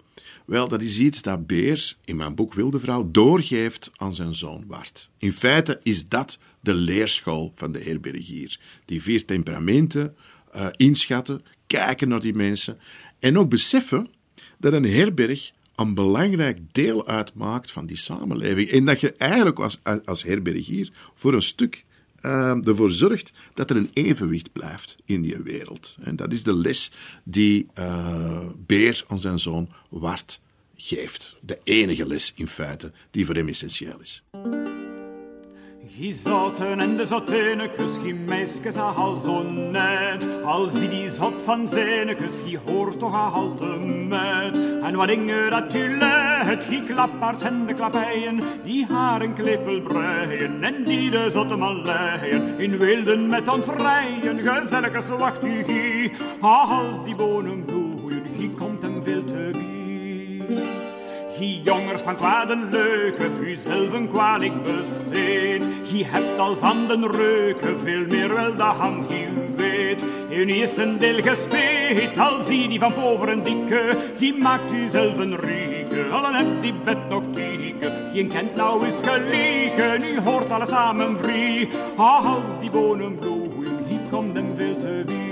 Wel, dat is iets dat Beer in mijn boek Wilde Vrouw doorgeeft aan zijn zoon Wart. In feite is dat de leerschool van de herbergier. Die vier temperamenten uh, inschatten, kijken naar die mensen en ook beseffen dat een herberg een belangrijk deel uitmaakt van die samenleving. En dat je eigenlijk als, als herbergier voor een stuk uh, ervoor zorgt dat er een evenwicht blijft in die wereld. En dat is de les die uh, Beer aan zijn zoon Wart geeft. De enige les in feite die voor hem essentieel is. Gie zotten en de zottenekes, gie meisjes al zo net. Al zie die zot van zenekes, gie hoort toch al te met. En wat dingen dat u let, gie klappaards en de klappijen, die haren klippel breien en die de zotte man leien. In wilden met ons rijen, gezelligjes wacht u gie. Als die bonen bloeien, gie komt hem veel te bij. Gie jongers van kwade leuke, u zelf een kwalijk besteed. Gie hebt al van den reuken, veel meer wel de hand gie weet. U is een deel gespeed, al zie die van boven een dikke. Gie maakt u zelf een rieke, al dan hebt die bed nog tieke. Gie kent nou eens gelieken, u hoort alles samen vrij. Als die bonen bloeien, gie komt hem veel te bij.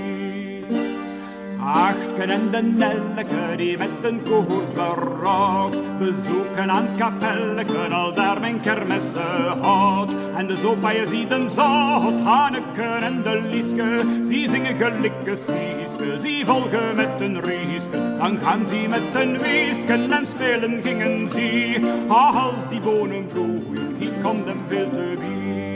Achtken en de nelleke die met een koers berookt, bezoeken aan kapelleken, al daar mijn kermessen houdt. En de zopa je ziet een zot, Hanneken en de Lieske, ze zingen gelikke sieske, ze volgen met een rieske. Dan gaan ze met een wiesken en spelen gingen ze, als die bonen bloeien, hier komt hem veel te bij.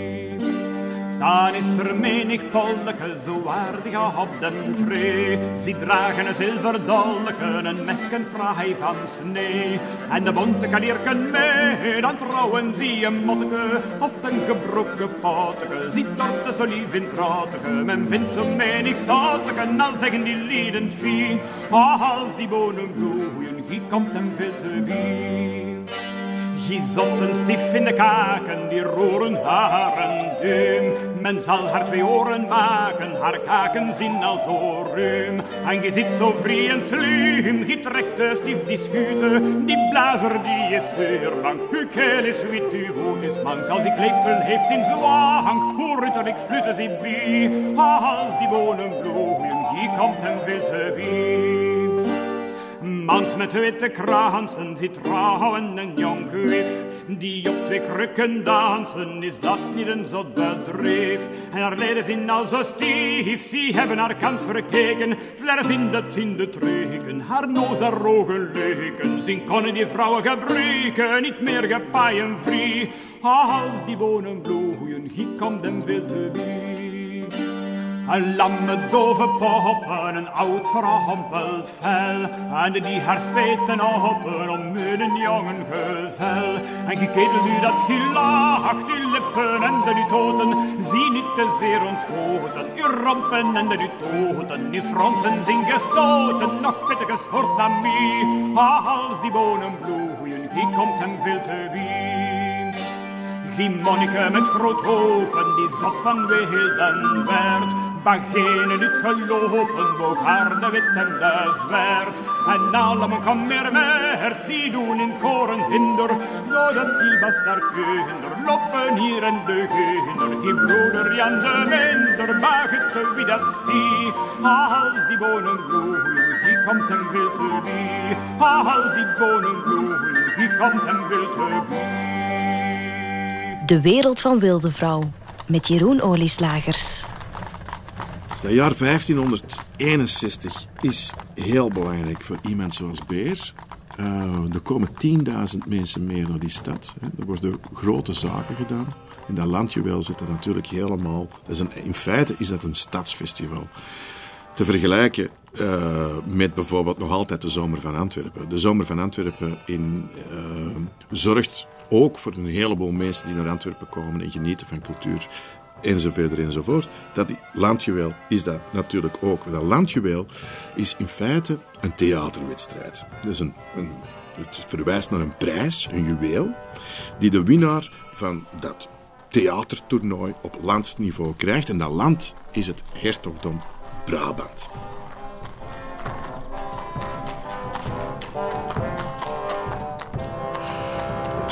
Dan is er menig polleke, zo aardig op den tree. Ze dragen een zilverdolleke, een mesken fraai van snee. En de bonte kanierken mee, dan trouwen ze een motteke, of een gebroken poteke. Ze dorpte zo lief in trotteke, men vindt zo menig zotteke, al zeggen die lieden vie. Als die bonen bloeien, hier komt hem veel te bij. Gie zotten stief in de kaken, die roeren haren duim. Men zal haar twee oren maken, haar kaken zien al zo ruim. En je zit zo vrij en slim, gie trekt de stief die schute. Die blazer die is vuurlang, uw keel is wit, uw voet is mank. Als ik lepel heeft zijn zwang, hoe ritterlijk fluiten ze bij. Als die bonen bloeien, hier komt hem veel te bij. Mans met witte kransen zit trouwen een jong wif, die op twee krukken dansen, is dat niet een zot bedrijf? En haar leden zijn al zo stief, ze hebben haar kant verkeken, flares in de in de treken, haar noos haar ogen leken, zien konnen die vrouwen gebruiken, niet meer gepaaien vrij. Als die bonen bloeien, hier komt hem veel te bij. Een lamme dove poppen, een oud verhampeld vel, en die haar speten open om met een jongen gezel. En geketeld u dat gelacht, uw lippen en de uw toten, zie niet te zeer ontschoten, uw rompen en de uw toten, uw fronsen zijn gestoten, nog pittiges hoort naar mij. Als die bonen bloeien, hier komt hem veel te bij. Gie monniken met groot hopen, die zat van wilden werd. Bagenen niet gelopen, boog haar de wit en de zwert. En allemaal kan meer werd, zie doen in koren hinder, zodat die bastarkinder lopen hier en de kinder. Gie broeder Jan de minder, mag het wie dat zie. Als die bonen bloeien, hier komt hem veel te bij. Als die bonen bloeien, hier komt hem veel te bij. De wereld van Wilde Vrouw, met Jeroen Olieslagers. Het jaar vijftienhonderdeenenzestig is heel belangrijk voor iemand zoals Beer. Uh, er komen tienduizend mensen meer naar die stad. Hè. Er worden grote zaken gedaan. En dat landjuweel zit er natuurlijk helemaal... Dat is een, in feite is dat een stadsfestival. Te vergelijken uh, met bijvoorbeeld nog altijd de Zomer van Antwerpen. De Zomer van Antwerpen in, uh, zorgt ook voor een heleboel mensen die naar Antwerpen komen en genieten van cultuur. Enzovoort enzovoort. Dat landjuweel is dat natuurlijk ook. Dat landjuweel is in feite een theaterwedstrijd. Dus een, een, het verwijst naar een prijs, een juweel, die de winnaar van dat theatertoernooi op landsniveau krijgt. En dat land is het hertogdom Brabant.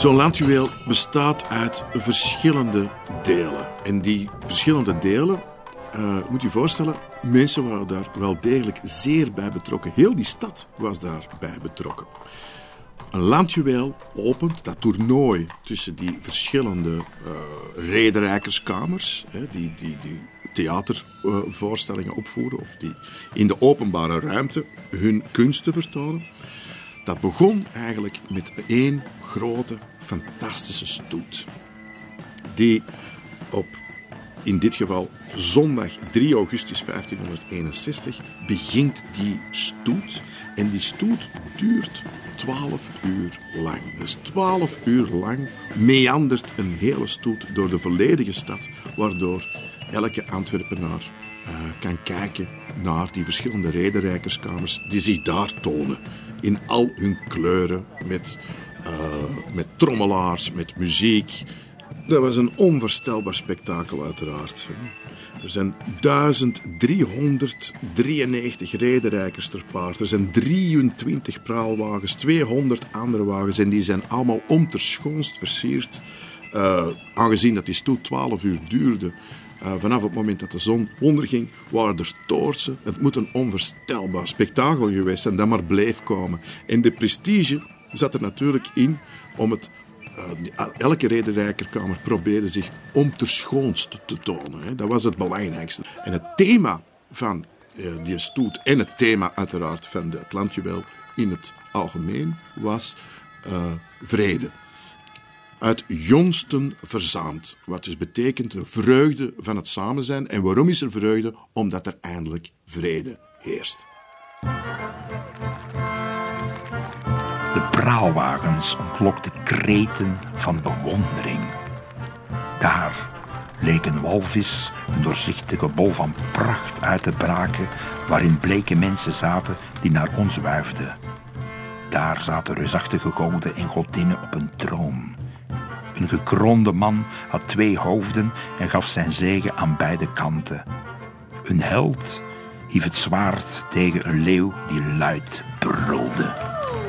Zo'n landjuweel bestaat uit verschillende delen. En die verschillende delen, uh, moet je voorstellen, mensen waren daar wel degelijk zeer bij betrokken. Heel die stad was daarbij betrokken. Een landjuweel opent, dat toernooi tussen die verschillende uh, rederijkerskamers, hè, die, die, die theatervoorstellingen uh, opvoeren of die in de openbare ruimte hun kunsten vertonen. Dat begon eigenlijk met één grote, fantastische stoet. Die op, in dit geval, zondag drie augustus vijftienhonderdeenenzestig begint die stoet. En die stoet duurt twaalf uur lang. Dus twaalf uur lang meandert een hele stoet door de volledige stad, waardoor elke Antwerpenaar uh, kan kijken naar die verschillende rederijkerskamers die zich daar tonen. In al hun kleuren, met, uh, met trommelaars, met muziek. Dat was een onvoorstelbaar spektakel uiteraard. Er zijn duizend driehonderddrieënnegentig rederijkers ter paard. Er zijn drieëntwintig praalwagens, tweehonderd andere wagens. En die zijn allemaal onterschoonst versierd. Uh, aangezien dat die stoet twaalf uur duurde. Uh, vanaf het moment dat de zon onderging, waren er toortsen. Het moet een onvoorstelbaar spektakel geweest zijn dat maar bleef komen. En de prestige zat er natuurlijk in om het... Uh, elke rederijkerkamer probeerde zich onterschoonst te tonen. Hè. Dat was het belangrijkste. En het thema van uh, die stoet en het thema uiteraard van de, het landjuweel in het algemeen was uh, vrede. Uit jongsten verzaamd. Wat dus betekent de vreugde van het samen zijn. En waarom is er vreugde? Omdat er eindelijk vrede heerst. De praalwagens ontlokten kreten van bewondering. Daar leek een walvis een doorzichtige bol van pracht uit te braken, waarin bleke mensen zaten die naar ons wuifden. Daar zaten reusachtige goden en godinnen op een troon. Een gekroonde man had twee hoofden en gaf zijn zegen aan beide kanten. Een held hief het zwaard tegen een leeuw die luid brulde.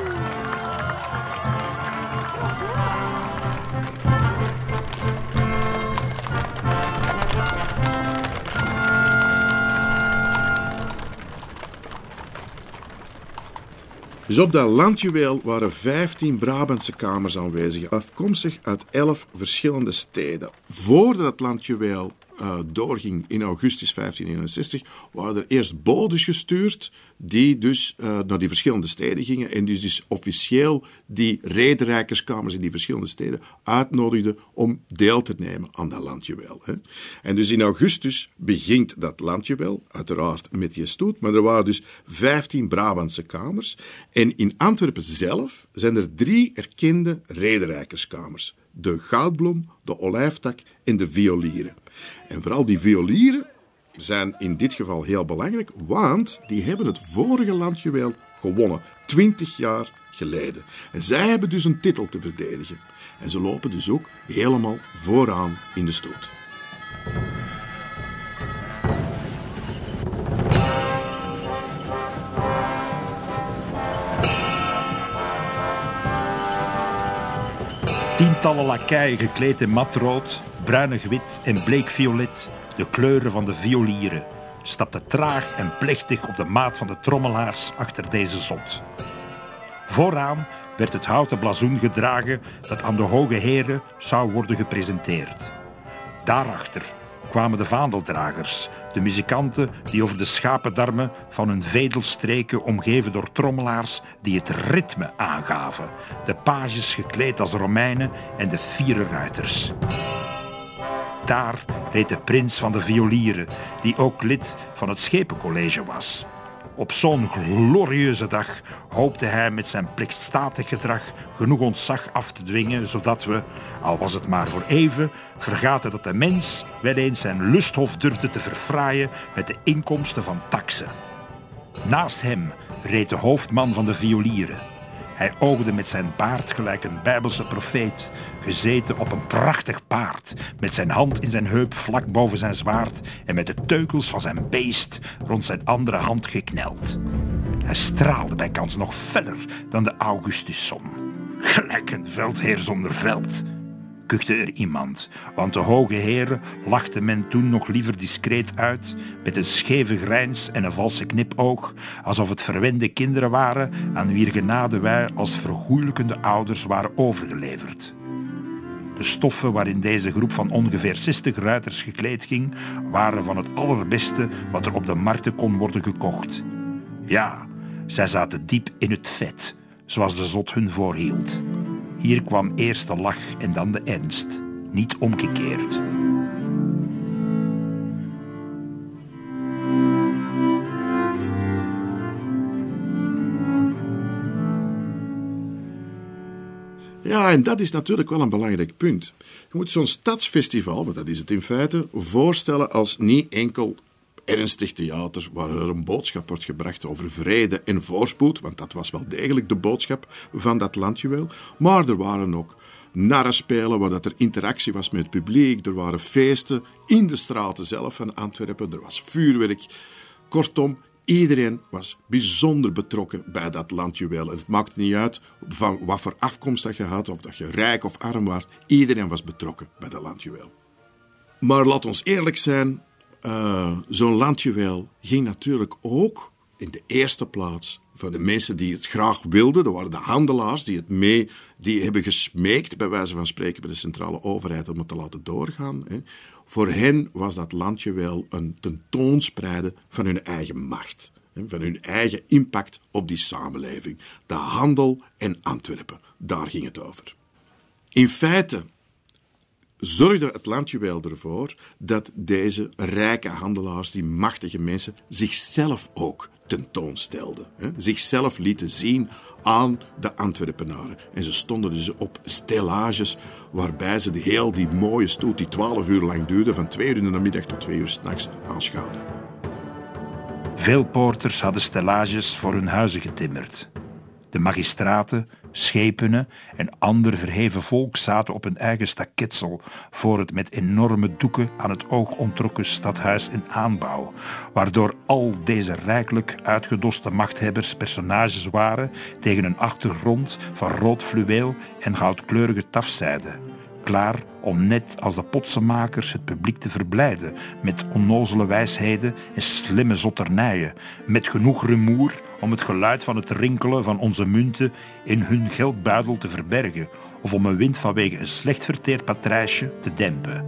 Dus op dat landjuweel waren vijftien Brabantse kamers aanwezig, afkomstig uit elf verschillende steden. Voordat het landjuweel uh, doorging in augustus vijftienhonderdeenenzestig, waren er eerst bodes gestuurd die dus uh, naar die verschillende steden gingen en dus, dus officieel die rederijkerskamers in die verschillende steden uitnodigden om deel te nemen aan dat landjuweel. Hè. En dus in augustus begint dat landjuweel, uiteraard met die stoet, maar er waren dus vijftien Brabantse kamers. En in Antwerpen zelf zijn er drie erkende rederijkerskamers. De Goudbloem, de Olijftak en de Violieren. En vooral die Violieren zijn in dit geval heel belangrijk, want die hebben het vorige landjuweel gewonnen, twintig jaar geleden. En zij hebben dus een titel te verdedigen. En ze lopen dus ook helemaal vooraan in de stoet. Tientallen lakeien gekleed in matrood, bruinig wit en bleek violet, de kleuren van de violieren, stapten traag en plechtig op de maat van de trommelaars achter deze zot. Vooraan werd het houten blazoen gedragen dat aan de hoge heren zou worden gepresenteerd. Daarachter kwamen de vaandeldragers, de muzikanten die over de schapendarmen van hun vedel streken, omgeven door trommelaars die het ritme aangaven, de pages gekleed als Romeinen en de fiere ruiters. Daar reed de prins van de Violieren, die ook lid van het Schepencollege was. Op zo'n glorieuze dag hoopte hij met zijn plichtstatig gedrag genoeg ontzag af te dwingen, zodat we, al was het maar voor even, vergaten dat de mens wel eens zijn lusthof durfde te verfraaien met de inkomsten van taksen. Naast hem reed de hoofdman van de Violieren. Hij oogde met zijn baard gelijk een Bijbelse profeet, gezeten op een prachtig paard, met zijn hand in zijn heup vlak boven zijn zwaard en met de teukels van zijn beest rond zijn andere hand gekneld. Hij straalde bijkans nog feller dan de augustuszon. Gelijk een veldheer zonder veld, kuchte er iemand, want de hoge heren lachte men toen nog liever discreet uit, met een scheve grijns en een valse knipoog, alsof het verwende kinderen waren aan wier genade wij als vergoelijkende ouders waren overgeleverd. De stoffen waarin deze groep van ongeveer zestig ruiters gekleed ging, waren van het allerbeste wat er op de markten kon worden gekocht. Ja, zij zaten diep in het vet, zoals de zot hun voorhield. Hier kwam eerst de lach en dan de ernst, niet omgekeerd. Ja, en dat is natuurlijk wel een belangrijk punt. Je moet zo'n stadsfestival, want dat is het in feite, voorstellen als niet enkel ernstig theater waar er een boodschap wordt gebracht over vrede en voorspoed, want dat was wel degelijk de boodschap van dat landjuweel. Maar er waren ook narrenspelen waar dat er interactie was met het publiek, er waren feesten in de straten zelf van Antwerpen, er was vuurwerk. Kortom, iedereen was bijzonder betrokken bij dat landjuweel. En het maakte niet uit van wat voor afkomst dat je had, of dat je rijk of arm was. Iedereen was betrokken bij dat landjuweel. Maar laat ons eerlijk zijn, uh, zo'n landjuweel ging natuurlijk ook in de eerste plaats van de mensen die het graag wilden. Dat waren de handelaars die het mee, die hebben gesmeekt, bij wijze van spreken, bij de centrale overheid om het te laten doorgaan. Hè. Voor hen was dat landjuweel een tentoonspreiden van hun eigen macht. Hè, van hun eigen impact op die samenleving. De handel en Antwerpen, daar ging het over. In feite zorgde het landjuweel ervoor dat deze rijke handelaars, die machtige mensen, zichzelf ook tentoonstelden. Hè? Zichzelf lieten zien aan de Antwerpenaren. En ze stonden dus op stellages waarbij ze de heel die mooie stoet, die twaalf uur lang duurde, van twee uur in de namiddag tot twee uur 's nachts aanschouwden. Veel poorters hadden stellages voor hun huizen getimmerd. De magistraten, schepenen en ander verheven volk zaten op hun eigen staketsel voor het met enorme doeken aan het oog onttrokken stadhuis in aanbouw, waardoor al deze rijkelijk uitgedoste machthebbers personages waren tegen een achtergrond van rood fluweel en goudkleurige tafzijde, klaar om net als de potsenmakers het publiek te verblijden met onnozele wijsheden en slimme zotternijen, met genoeg rumoer om het geluid van het rinkelen van onze munten in hun geldbuidel te verbergen of om een wind vanwege een slecht verteerd patrijsje te dempen.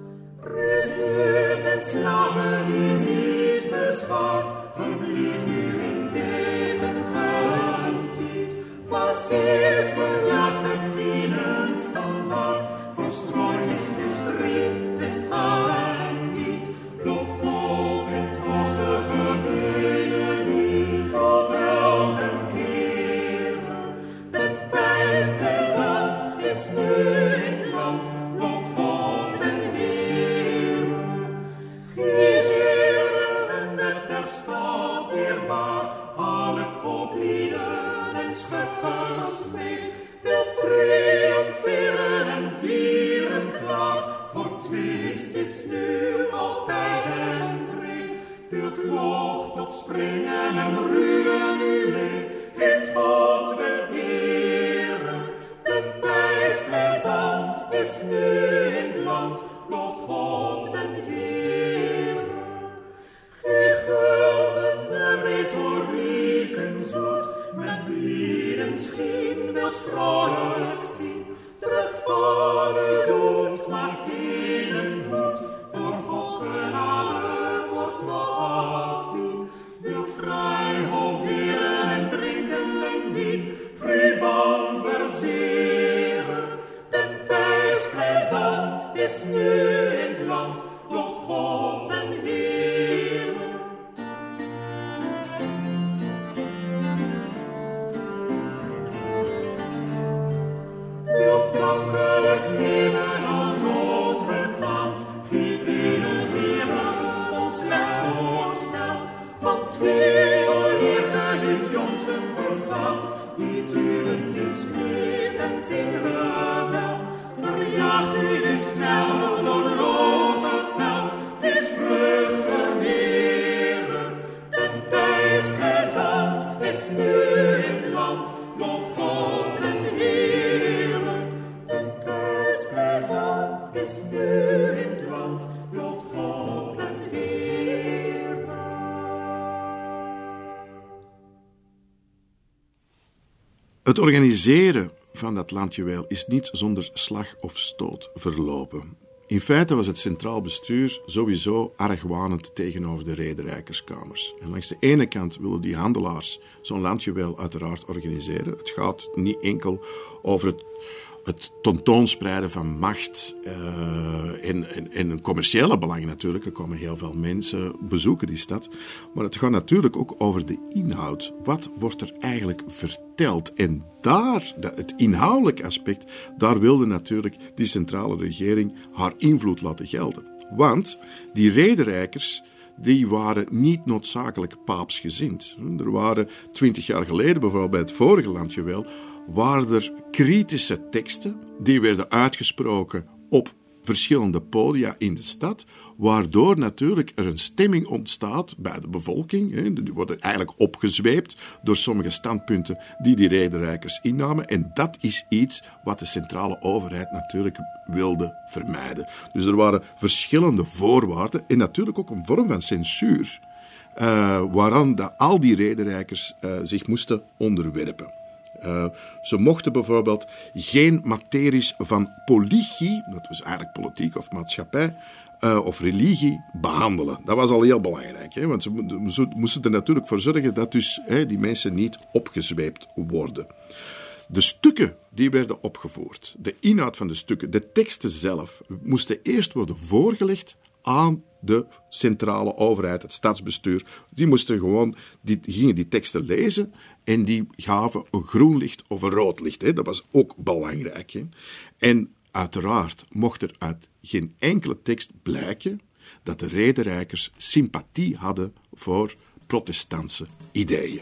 Rustig en slagen u ziet bezwaard, verblied u in deze garantiet. Was is verjaagd met zinnen standaard, verstrooid is de strijd, des arm niet. Lof God en trooste gebeden niet tot elke keer. De pijs bezat is nu in het land, lof God en Heer. Geren werd ter stad weerbaar, alle kooplieden en schutters mee, wil triomferen en vieren klaar, voor twist is nu al pijs en vrede, wilt loog tot springen en ruren u leen, heeft God de Heere. De pijs plezant is nu in het land, looft God den Heere. Geen guldene retorieken zoet, met blieden schien wilt vrolijk zien. Druk van u dood, maar geen moed, door Gods genade wordt nog afvien. Wilt vrij hoveren en drinken en wien, vrij van verzeren. De pijs plezant is nu in het land, looft God en Heere. Wilt dankelijk nemen als zoot betaamt, geef edel Heere ons slecht voorstel. Van twee leerden dit jongsten verzameld, die duren in smeek en zingen wel. Verjaagt u nu snel door logen fel, is vrucht vermeren. De pijs plezant is nu in het land, looft God en Heer. Het organiseren van dat landjuweel is niet zonder slag of stoot verlopen. In feite was het centraal bestuur sowieso argwanend tegenover de rederijkerskamers. En langs de ene kant willen die handelaars zo'n landjuweel uiteraard organiseren. Het gaat niet enkel over het, het tentoonspreiden van macht uh, en, en, en een commerciële belang natuurlijk. Er komen heel veel mensen bezoeken die stad. Maar het gaat natuurlijk ook over de inhoud. Wat wordt er eigenlijk verteld? En daar, het inhoudelijke aspect, daar wilde natuurlijk die centrale regering haar invloed laten gelden. Want die rederijkers, die waren niet noodzakelijk paapsgezind. Er waren twintig jaar geleden, bijvoorbeeld bij het vorige landjuweel, waren er kritische teksten die werden uitgesproken op verschillende podia in de stad, waardoor natuurlijk er een stemming ontstaat bij de bevolking. Die worden eigenlijk opgezweept door sommige standpunten die die rederijkers innamen. En dat is iets wat de centrale overheid natuurlijk wilde vermijden. Dus er waren verschillende voorwaarden en natuurlijk ook een vorm van censuur, uh, waaraan de, al die rederijkers uh, zich moesten onderwerpen. Uh, ze mochten bijvoorbeeld geen materies van politie, dat was eigenlijk politiek of maatschappij, uh, of religie, behandelen. Dat was al heel belangrijk, hè? Want ze, ze moesten er natuurlijk voor zorgen dat dus, hè, die mensen niet opgezweept worden. De stukken die werden opgevoerd, de inhoud van de stukken, de teksten zelf, moesten eerst worden voorgelegd aan de centrale overheid, het stadsbestuur. Die moesten gewoon, die gingen die teksten lezen en die gaven een groen licht of een rood licht. Hè. Dat was ook belangrijk. Hè. En uiteraard mocht er uit geen enkele tekst blijken dat de rederijkers sympathie hadden voor protestantse ideeën.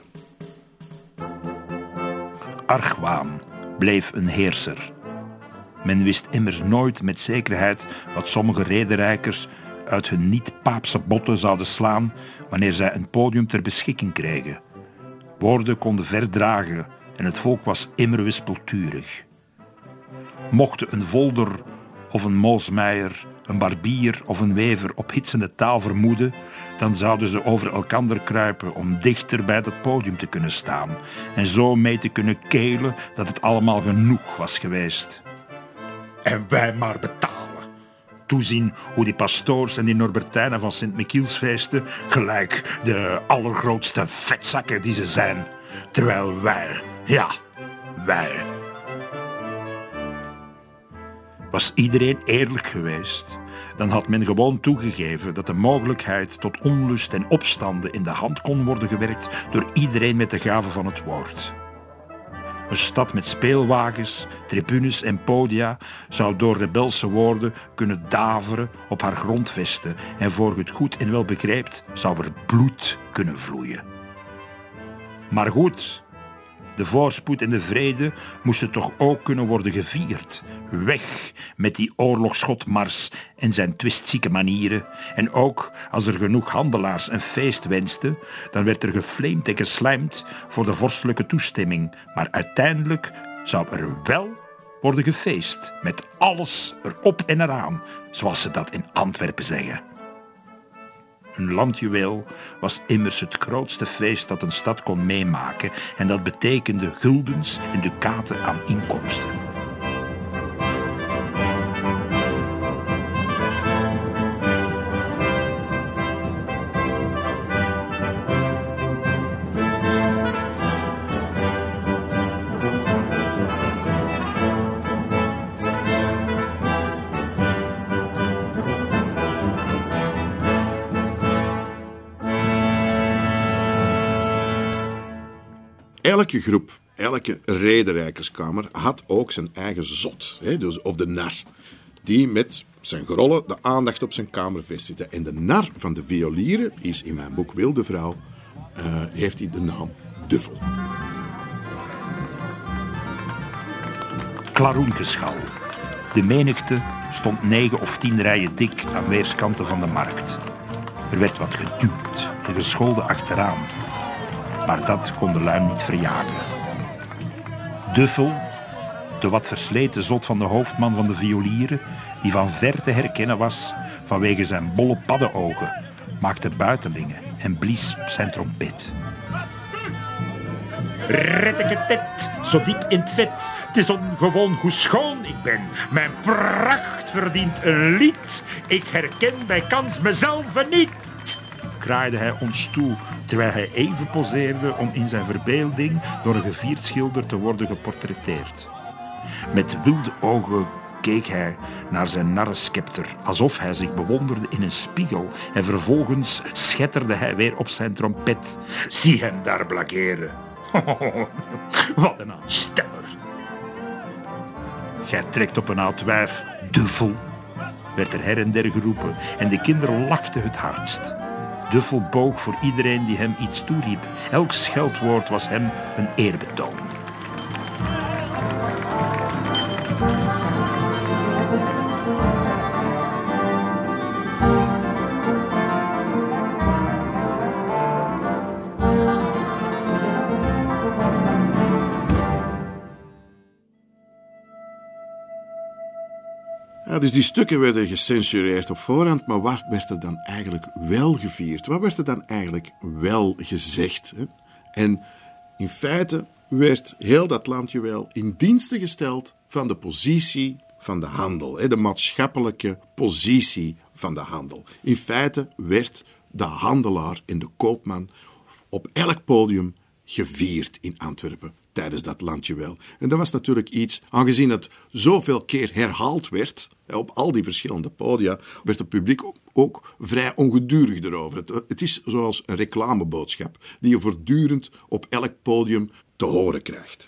Argwaan bleef een heerser. Men wist immers nooit met zekerheid wat sommige rederijkers uit hun niet-paapse botten zouden slaan wanneer zij een podium ter beschikking kregen. Woorden konden verdragen en het volk was immer wispelturig. Mochten een Volder of een Moosmeijer, een barbier of een wever op hitsende taal vermoeden, dan zouden ze over elkander kruipen om dichter bij dat podium te kunnen staan en zo mee te kunnen kelen dat het allemaal genoeg was geweest. En wij maar betalen. Toezien hoe die pastoors en die Norbertijnen van Sint-Michielsfeesten gelijk de allergrootste vetzakken die ze zijn, terwijl wij, ja, wij. Was iedereen eerlijk geweest, dan had men gewoon toegegeven dat de mogelijkheid tot onlust en opstanden in de hand kon worden gewerkt door iedereen met de gave van het woord. Een stad met speelwagens, tribunes en podia zou door rebelse woorden kunnen daveren op haar grondvesten en voor het goed en wel begrijpt zou er bloed kunnen vloeien. Maar goed, de voorspoed en de vrede moesten toch ook kunnen worden gevierd. Weg met die oorlogsschotmars en zijn twistzieke manieren. En ook als er genoeg handelaars een feest wensten, dan werd er geflamed en geslijmd voor de vorstelijke toestemming. Maar uiteindelijk zou er wel worden gefeest, met alles erop en eraan, zoals ze dat in Antwerpen zeggen. Een landjuweel was immers het grootste feest dat een stad kon meemaken en dat betekende guldens en dukaten aan inkomsten. Elke groep, elke rederijkerskamer had ook zijn eigen zot, hè, dus, of de nar, die met zijn grollen de aandacht op zijn kamer vestigde. En de nar van de violieren is in mijn boek Wilde Vrouw, uh, heeft hij de naam Duffel. Klaroengeschal. De menigte stond negen of tien rijen dik aan weerskanten van de markt. Er werd wat geduwd en gescholden achteraan. Maar dat kon de luim niet verjagen. Duffel, de wat versleten zot van de hoofdman van de violieren, die van ver te herkennen was vanwege zijn bolle paddenogen, maakte buitelingen en blies op zijn trompet. Retteketet, zo diep in het vet. Het is ongewoon hoe schoon ik ben. Mijn pracht verdient een lied. Ik herken bij kans mezelf niet, kraaide hij ons toe, terwijl hij even poseerde om in zijn verbeelding door een gevierd schilder te worden geportretteerd. Met wilde ogen keek hij naar zijn narrenscepter, alsof hij zich bewonderde in een spiegel, en vervolgens schetterde hij weer op zijn trompet. Zie hem daar blakeren. Wat een aansteller. Gij trekt op een oud wijf, duffel, werd er her en der geroepen, en de kinderen lachten het hardst. Duffel boog voor iedereen die hem iets toeriep. Elk scheldwoord was hem een eerbetoon. Ja, dus die stukken werden gecensureerd op voorhand, maar wat werd er dan eigenlijk wel gevierd? Wat werd er dan eigenlijk wel gezegd? Hè? En in feite werd heel dat landje wel in dienste gesteld van de positie van de handel, hè? De maatschappelijke positie van de handel. In feite werd de handelaar en de koopman op elk podium gevierd in Antwerpen tijdens dat landje wel. En dat was natuurlijk iets, aangezien het zoveel keer herhaald werd, op al die verschillende podia, werd het publiek ook vrij ongedurig erover. Het, het is zoals een reclameboodschap die je voortdurend op elk podium te horen krijgt.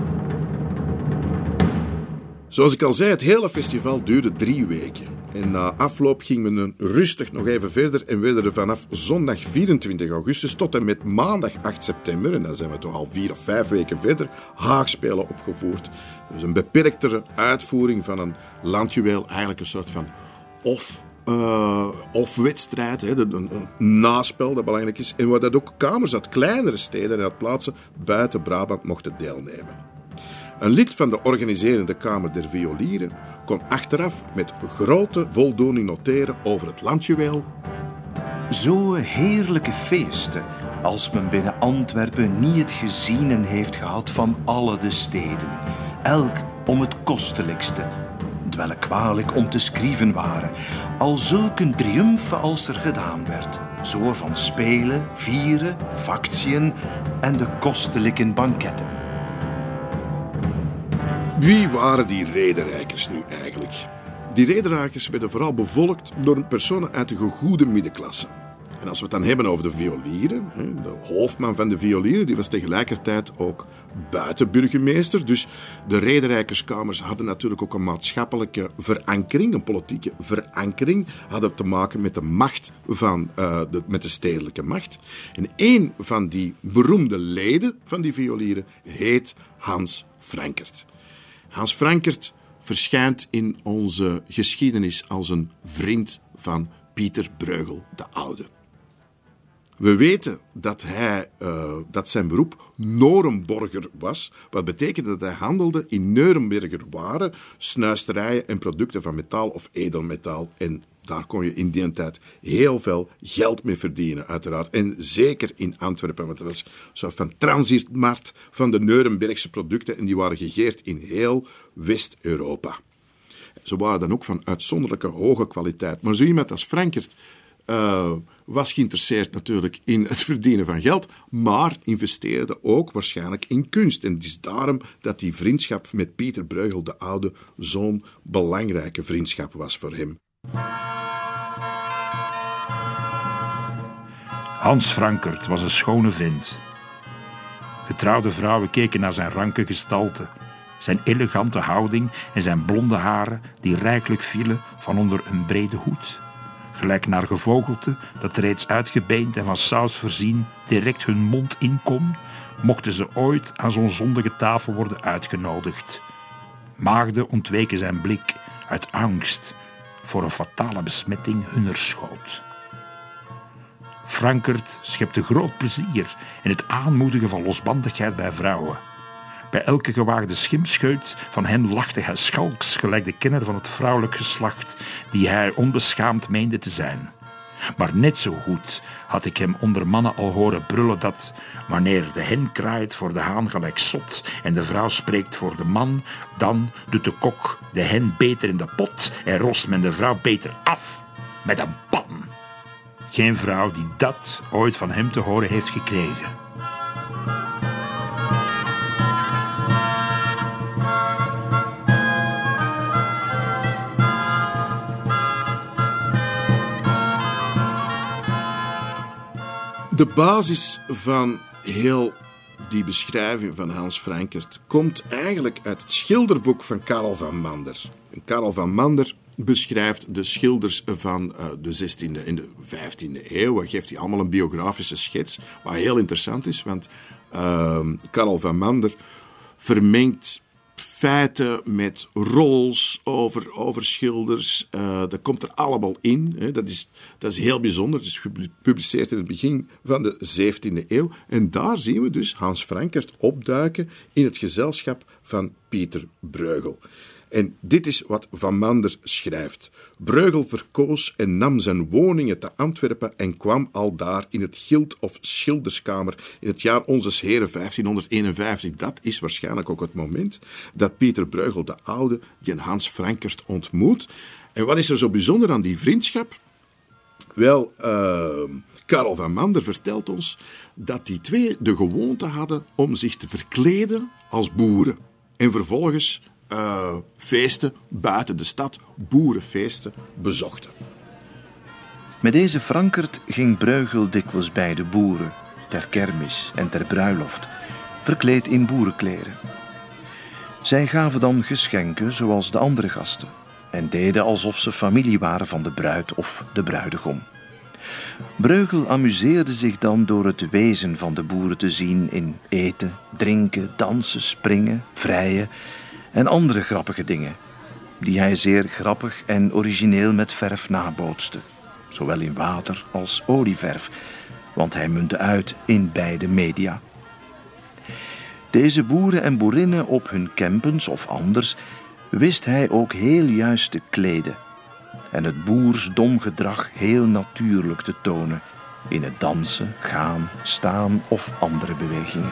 Zoals ik al zei, het hele festival duurde drie weken. En na afloop ging men rustig nog even verder en werden er vanaf zondag vierentwintig augustus tot en met maandag acht september, en dan zijn we toch al vier of vijf weken verder, Haagspelen opgevoerd. Dus een beperktere uitvoering van een landjuweel, eigenlijk een soort van of, uh, of wedstrijd, hè, een, een, een naspel dat belangrijk is, en waar dat ook kamers uit kleinere steden en uit plaatsen buiten Brabant mochten deelnemen. Een lid van de organiserende Kamer der Violieren kon achteraf met grote voldoening noteren over het landjuweel. Zo heerlijke feesten als men binnen Antwerpen niet het gezienen heeft gehad van alle de steden. Elk om het kostelijkste, terwijl kwalijk om te schrijven waren. Al zulke triumfen als er gedaan werd. Zo van spelen, vieren, factiën en de kostelijke banketten. Wie waren die rederijkers nu eigenlijk? Die rederijkers werden vooral bevolkt door personen uit de gegoede middenklasse. En als we het dan hebben over de violieren, de hoofdman van de violieren, die was tegelijkertijd ook buitenburgemeester. Dus de rederijkerskamers hadden natuurlijk ook een maatschappelijke verankering, een politieke verankering, hadden te maken met de macht van, uh, de, met de stedelijke macht. En een van die beroemde leden van die violieren heet Hans Frankert. Hans Frankert verschijnt in onze geschiedenis als een vriend van Pieter Bruegel de Oude. We weten dat, hij, uh, dat zijn beroep Norenborger was, wat betekende dat hij handelde in Neurenberger waren, snuisterijen en producten van metaal of edelmetaal. En daar kon je in die tijd heel veel geld mee verdienen, uiteraard. En zeker in Antwerpen, want het was een soort van transitmarkt van de Neurenbergse producten en die waren gegeerd in heel West-Europa. Ze waren dan ook van uitzonderlijke hoge kwaliteit. Maar zo iemand als Frankert uh, was geïnteresseerd natuurlijk in het verdienen van geld, maar investeerde ook waarschijnlijk in kunst. En het is daarom dat die vriendschap met Pieter Bruegel de Oude zo'n belangrijke vriendschap was voor hem. Hans Frankert was een schone vent. Getrouwde vrouwen keken naar zijn ranke gestalte, zijn elegante houding en zijn blonde haren die rijkelijk vielen van onder een brede hoed. Gelijk naar gevogelte dat reeds uitgebeend en van saus voorzien direct hun mond in kon, mochten ze ooit aan zo'n zondige tafel worden uitgenodigd. Maagden ontweken zijn blik uit angst voor een fatale besmetting hunner schoot. Frankert schepte groot plezier in het aanmoedigen van losbandigheid bij vrouwen. Bij elke gewaagde schimpscheut van hen lachte hij schalks gelijk de kenner van het vrouwelijk geslacht die hij onbeschaamd meende te zijn. Maar net zo goed had ik hem onder mannen al horen brullen dat, wanneer de hen kraait voor de haan gelijk zot en de vrouw spreekt voor de man, dan doet de kok de hen beter in de pot en roost men de vrouw beter af met een pan. Geen vrouw die dat ooit van hem te horen heeft gekregen. De basis van heel die beschrijving van Hans Frankert komt eigenlijk uit het schilderboek van Karel van Mander. En Karel van Mander beschrijft de schilders van uh, de zestiende en de vijftiende eeuw. Hij geeft hij allemaal een biografische schets, wat heel interessant is, want uh, Karel van Mander vermengt feiten met roles over, over schilders. Uh, dat komt er allemaal in. Hè. Dat, is, dat is heel bijzonder. Het is gepubliceerd in het begin van de zeventiende eeuw. En daar zien we dus Hans Frankert opduiken in het gezelschap van Pieter Bruegel. En dit is wat Van Mander schrijft. Bruegel verkoos en nam zijn woningen te Antwerpen en kwam aldaar in het gild of schilderskamer in het jaar Onzes Heren vijftienhonderdeenenvijftig. Dat is waarschijnlijk ook het moment dat Pieter Bruegel de Oude die Hans Frankert ontmoet. En wat is er zo bijzonder aan die vriendschap? Wel, uh, Karel van Mander vertelt ons dat die twee de gewoonte hadden om zich te verkleden als boeren. En vervolgens Uh, feesten buiten de stad, boerenfeesten, bezochten. Met deze Frankert ging Bruegel dikwijls bij de boeren, ter kermis en ter bruiloft, verkleed in boerenkleren. Zij gaven dan geschenken zoals de andere gasten en deden alsof ze familie waren van de bruid of de bruidegom. Bruegel amuseerde zich dan door het wezen van de boeren te zien in eten, drinken, dansen, springen, vrijen en andere grappige dingen, die hij zeer grappig en origineel met verf nabootste, zowel in water als olieverf, want hij muntte uit in beide media. Deze boeren en boerinnen op hun campens of anders wist hij ook heel juist te kleden en het boersdom gedrag heel natuurlijk te tonen in het dansen, gaan, staan of andere bewegingen.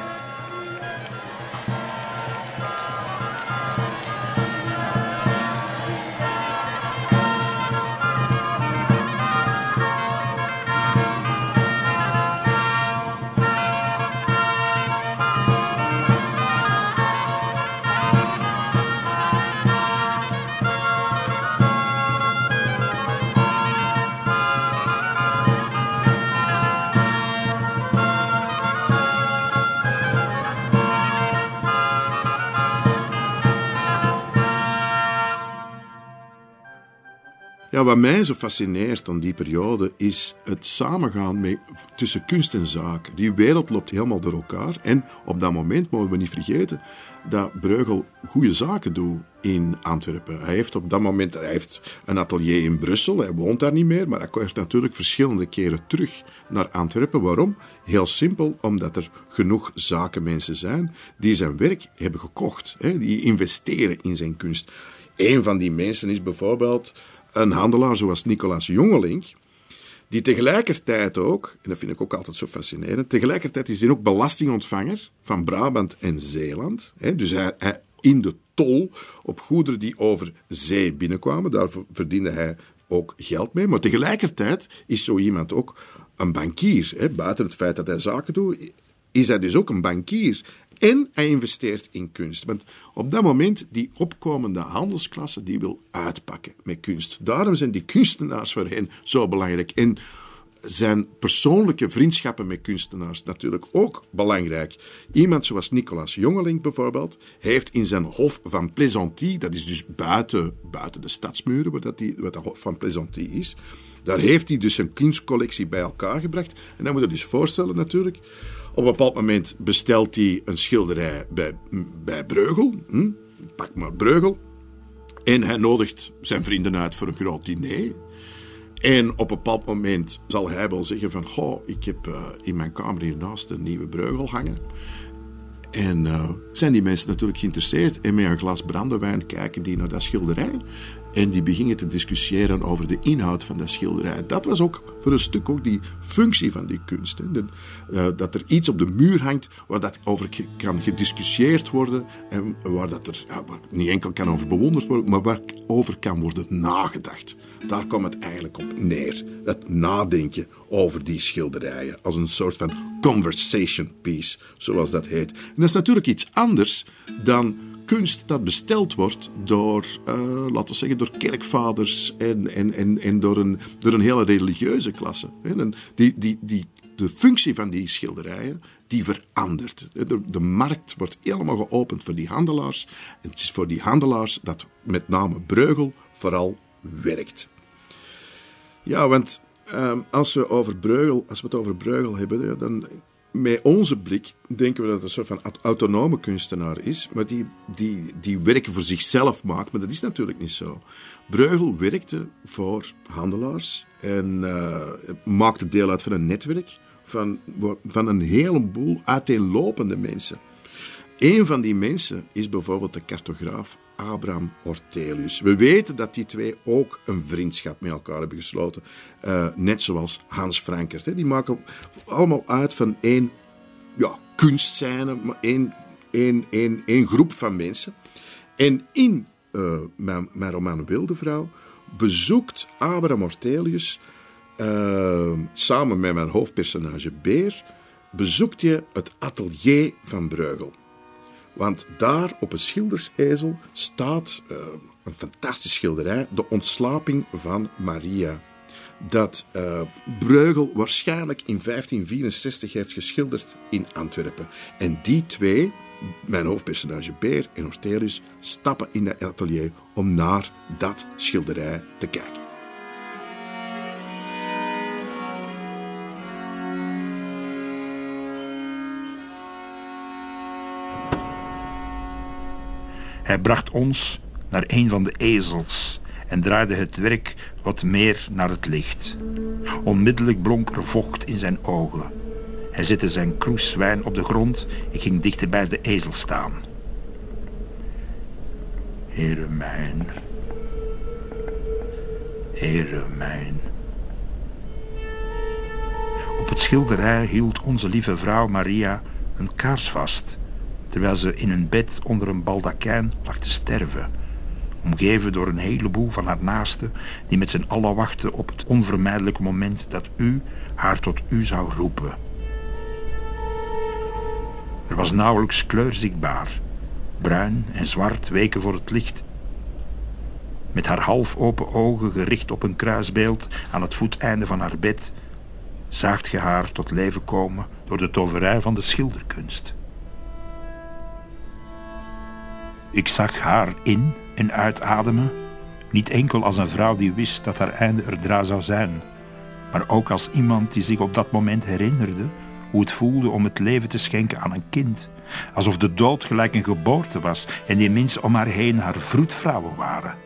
Ja, wat mij zo fascineert aan die periode is het samengaan met, tussen kunst en zaken. Die wereld loopt helemaal door elkaar. En op dat moment mogen we niet vergeten dat Bruegel goede zaken doet in Antwerpen. Hij heeft op dat moment hij heeft een atelier in Brussel. Hij woont daar niet meer, maar hij komt natuurlijk verschillende keren terug naar Antwerpen. Waarom? Heel simpel, omdat er genoeg zakenmensen zijn die zijn werk hebben gekocht. Hè, die investeren in zijn kunst. Een van die mensen is bijvoorbeeld een handelaar zoals Nicolaas Jongelink, die tegelijkertijd ook, en dat vind ik ook altijd zo fascinerend, tegelijkertijd is hij ook belastingontvanger van Brabant en Zeeland. Dus hij, hij in de tol op goederen die over zee binnenkwamen, daar verdiende hij ook geld mee. Maar tegelijkertijd is zo iemand ook een bankier. Buiten het feit dat hij zaken doet, is hij dus ook een bankier. En hij investeert in kunst. Want op dat moment, die opkomende handelsklasse, die wil uitpakken met kunst. Daarom zijn die kunstenaars voor hen zo belangrijk. En zijn persoonlijke vriendschappen met kunstenaars natuurlijk ook belangrijk. Iemand zoals Nicolaas Jongelink bijvoorbeeld, heeft in zijn Hof van Plaisantie, dat is dus buiten, buiten de stadsmuren, wat dat, die, wat dat Hof van Plaisantie is, daar heeft hij dus zijn kunstcollectie bij elkaar gebracht. En dan moet je dus voorstellen natuurlijk, op een bepaald moment bestelt hij een schilderij bij, bij Bruegel. Hm? Pak maar Bruegel. En hij nodigt zijn vrienden uit voor een groot diner. En op een bepaald moment zal hij wel zeggen van, goh, ik heb uh, in mijn kamer hiernaast een nieuwe Bruegel hangen. En uh, zijn die mensen natuurlijk geïnteresseerd. En met een glas brandewijn kijken die naar dat schilderij. En die beginnen te discussiëren over de inhoud van dat schilderij. Dat was ook voor een stuk ook die functie van die kunst. Hè. De, uh, dat er iets op de muur hangt waar dat over kan gediscussieerd worden. En waar dat er ja, waar niet enkel kan over bewonderd worden, maar waar over kan worden nagedacht. Daar komt het eigenlijk op neer. Het nadenken over die schilderijen. Als een soort van conversation piece, zoals dat heet. En dat is natuurlijk iets anders dan kunst dat besteld wordt door, uh, laten we zeggen, door kerkvaders en, en, en, en door, een, door een hele religieuze klasse. En die, die, die, de functie van die schilderijen, die verandert. De, de markt wordt helemaal geopend voor die handelaars. En het is voor die handelaars dat met name Bruegel vooral werkt. Ja, want um, als, we over Bruegel, als we het over Bruegel hebben, dan met onze blik denken we dat het een soort van autonome kunstenaar is, maar die, die, die werken voor zichzelf maakt. Maar dat is natuurlijk niet zo. Bruegel werkte voor handelaars en uh, maakte deel uit van een netwerk van, van een heleboel uiteenlopende mensen. Een van die mensen is bijvoorbeeld de cartograaf Abraham Ortelius. We weten dat die twee ook een vriendschap met elkaar hebben gesloten. Uh, net zoals Hans Frankert. Hè. Die maken allemaal uit van één ja, kunstscène, maar één, één, één, één groep van mensen. En in uh, mijn, mijn roman Wilde Vrouw bezoekt Abraham Ortelius uh, samen met mijn hoofdpersonage Beer bezoekt je het atelier van Bruegel. Want daar op een schildersezel staat uh, een fantastisch schilderij, De Ontslaping van Maria. Dat uh, Bruegel waarschijnlijk in vijftien vierenzestig heeft geschilderd in Antwerpen. En die twee, mijn hoofdpersonage Beer en Ortelius, stappen in dat atelier om naar dat schilderij te kijken. Hij bracht ons naar een van de ezels en draaide het werk wat meer naar het licht. Onmiddellijk blonk er vocht in zijn ogen. Hij zette zijn kroes wijn op de grond en ging dichter bij de ezel staan. Heere mijn, Heere mijn. Op het schilderij hield onze lieve vrouw Maria een kaars vast, terwijl ze in een bed onder een baldakijn lag te sterven, omgeven door een heleboel van haar naasten die met z'n allen wachten op het onvermijdelijke moment dat u haar tot u zou roepen. Er was nauwelijks kleur zichtbaar. Bruin en zwart weken voor het licht. Met haar half open ogen gericht op een kruisbeeld aan het voeteinde van haar bed, zaagt ge haar tot leven komen door de toverij van de schilderkunst. Ik zag haar in- en uitademen, niet enkel als een vrouw die wist dat haar einde erdra zou zijn, maar ook als iemand die zich op dat moment herinnerde hoe het voelde om het leven te schenken aan een kind, alsof de dood gelijk een geboorte was en die mensen om haar heen haar vroedvrouwen waren.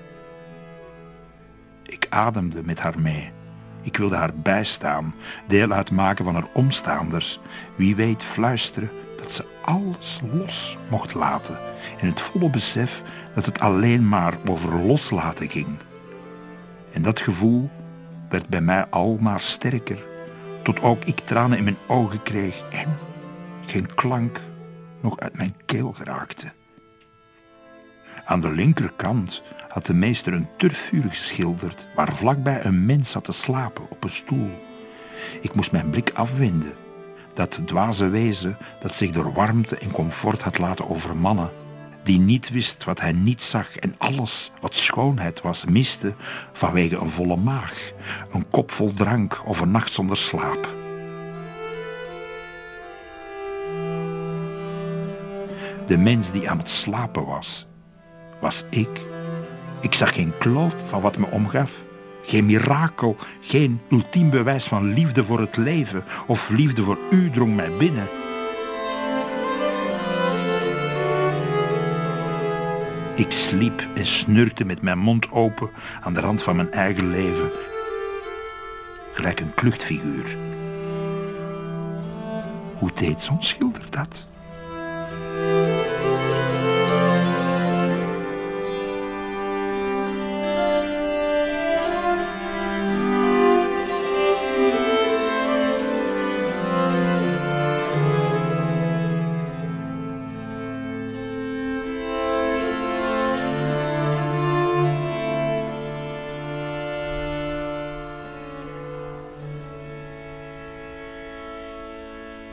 Ik ademde met haar mee. Ik wilde haar bijstaan, deel uitmaken van haar omstaanders, wie weet fluisteren dat ze alles los mocht laten in het volle besef dat het alleen maar over loslaten ging. En dat gevoel werd bij mij al maar sterker, tot ook ik tranen in mijn ogen kreeg en geen klank nog uit mijn keel geraakte. Aan de linkerkant had de meester een turfvuur geschilderd waar vlakbij een mens zat te slapen op een stoel. Ik moest mijn blik afwenden. Dat dwaze wezen dat zich door warmte en comfort had laten overmannen, die niet wist wat hij niet zag en alles wat schoonheid was miste vanwege een volle maag, een kop vol drank of een nacht zonder slaap. De mens die aan het slapen was, was ik. Ik zag geen kloot van wat me omgaf. Geen mirakel, geen ultiem bewijs van liefde voor het leven of liefde voor u drong mij binnen. Ik sliep en snurkte met mijn mond open aan de rand van mijn eigen leven, gelijk een kluchtfiguur. Hoe deed zo'n schilder dat?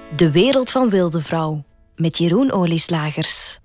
De wereld van Wildevrouw met Jeroen Olieslagers.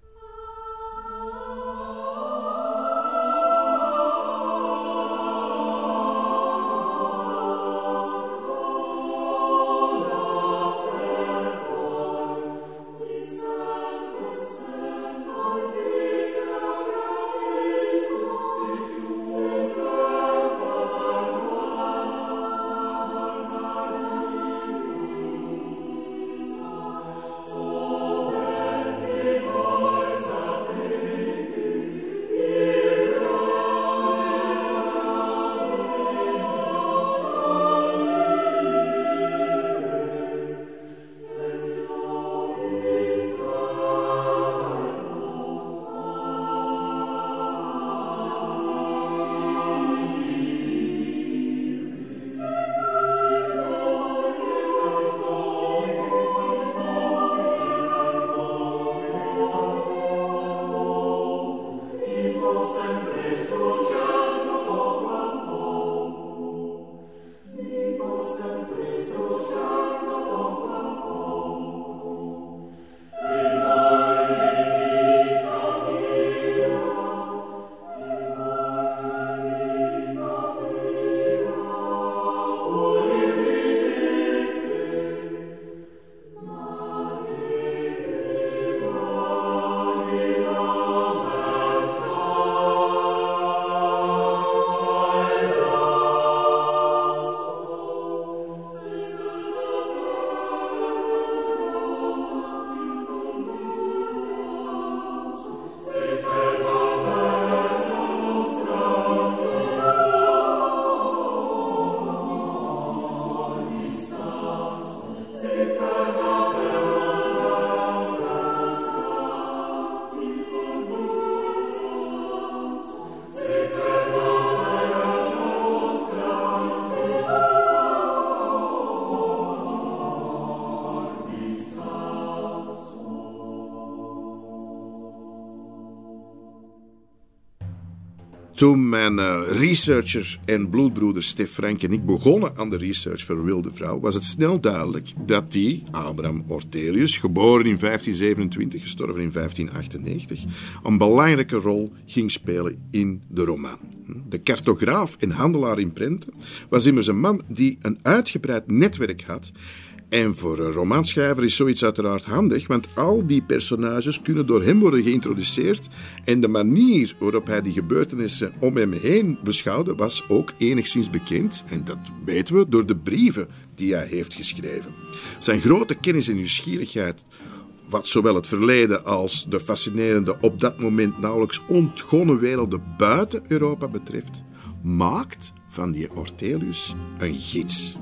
Toen mijn uh, researcher en bloedbroeder Stef Frank en ik begonnen aan de research voor Wildevrouw, was het snel duidelijk dat die, Abraham Ortelius, geboren in vijftien zevenentwintig, gestorven in vijftien achtennegentig, een belangrijke rol ging spelen in de roman. De cartograaf en handelaar in prenten was immers een man die een uitgebreid netwerk had. En voor een romanschrijver is zoiets uiteraard handig, want al die personages kunnen door hem worden geïntroduceerd en de manier waarop hij die gebeurtenissen om hem heen beschouwde was ook enigszins bekend. En dat weten we door de brieven die hij heeft geschreven. Zijn grote kennis en nieuwsgierigheid, wat zowel het verleden als de fascinerende, op dat moment nauwelijks ontgonnen werelden buiten Europa betreft, maakt van die Ortelius een gids.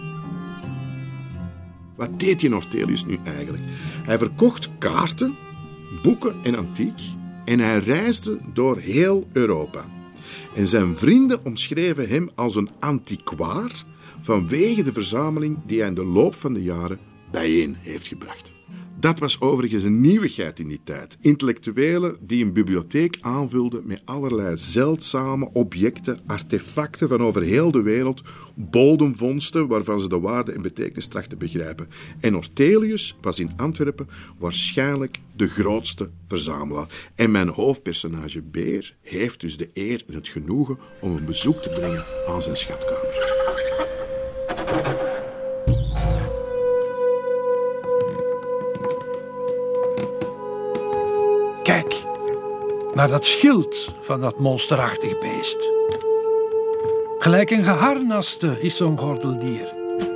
Wat deed die Ortelius nu eigenlijk? Hij verkocht kaarten, boeken en antiek en hij reisde door heel Europa. En zijn vrienden omschreven hem als een antiquaar vanwege de verzameling die hij in de loop van de jaren bijeen heeft gebracht. Dat was overigens een nieuwigheid in die tijd. Intellectuelen die een bibliotheek aanvulden met allerlei zeldzame objecten, artefacten van over heel de wereld, bodemvondsten waarvan ze de waarde en betekenis trachten te begrijpen. En Ortelius was in Antwerpen waarschijnlijk de grootste verzamelaar. En mijn hoofdpersonage Beer heeft dus de eer en het genoegen om een bezoek te brengen aan zijn schatkamer. Kijk, naar dat schild van dat monsterachtig beest. Gelijk een geharnaste is zo'n gordeldier.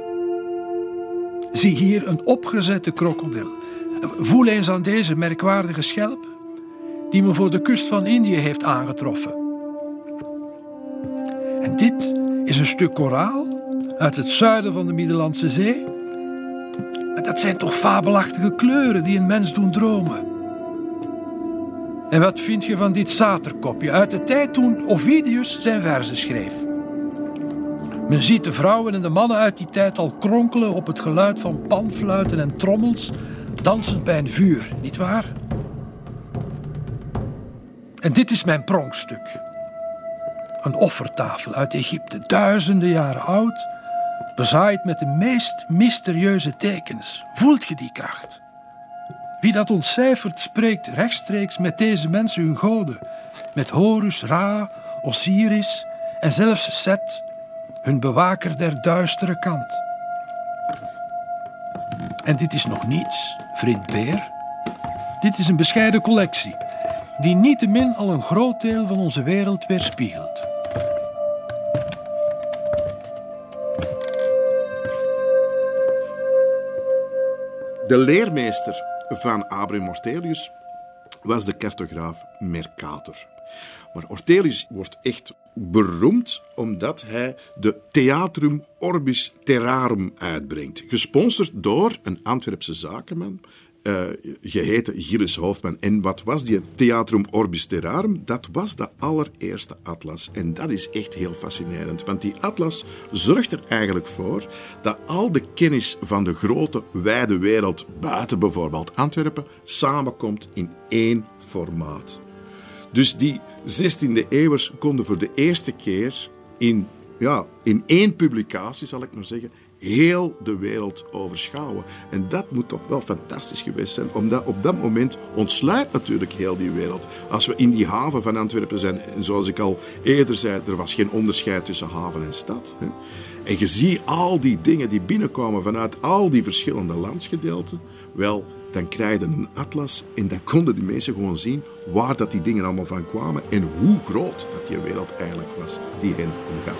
Zie hier een opgezette krokodil. Voel eens aan deze merkwaardige schelp die me voor de kust van Indië heeft aangetroffen. En dit is een stuk koraal uit het zuiden van de Middellandse Zee. Dat zijn toch fabelachtige kleuren die een mens doen dromen. En wat vind je van dit saterkopje uit de tijd toen Ovidius zijn verzen schreef? Men ziet de vrouwen en de mannen uit die tijd al kronkelen op het geluid van panfluiten en trommels, dansend bij een vuur, nietwaar? En dit is mijn pronkstuk. Een offertafel uit Egypte, duizenden jaren oud, bezaaid met de meest mysterieuze tekens. Voelt je die kracht? Wie dat ontcijfert, spreekt rechtstreeks met deze mensen hun goden. Met Horus, Ra, Osiris en zelfs Set, hun bewaker der duistere kant. En dit is nog niets, vriend Beer. Dit is een bescheiden collectie, die niettemin al een groot deel van onze wereld weerspiegelt. De leermeester van Abraham Ortelius was de cartograaf Mercator. Maar Ortelius wordt echt beroemd omdat hij de Theatrum Orbis Terrarum uitbrengt. Gesponsord door een Antwerpse zakenman, uh, geheten Gilles Hoofdman. En wat was die Theatrum Orbis Terrarum? Dat was de allereerste atlas. En dat is echt heel fascinerend, want die atlas zorgt er eigenlijk voor dat al de kennis van de grote, wijde wereld, buiten bijvoorbeeld Antwerpen, samenkomt in één formaat. Dus die zestiende eeuwers konden voor de eerste keer in, ja, in één publicatie, zal ik maar zeggen, heel de wereld overschouwen. En dat moet toch wel fantastisch geweest zijn, omdat op dat moment ontsluit natuurlijk heel die wereld. Als we in die haven van Antwerpen zijn, en zoals ik al eerder zei, er was geen onderscheid tussen haven en stad. Hè. En je ziet al die dingen die binnenkomen vanuit al die verschillende landsgedeelten, wel, dan krijg je een atlas en dan konden die mensen gewoon zien waar dat die dingen allemaal van kwamen en hoe groot dat die wereld eigenlijk was die hen omgaf.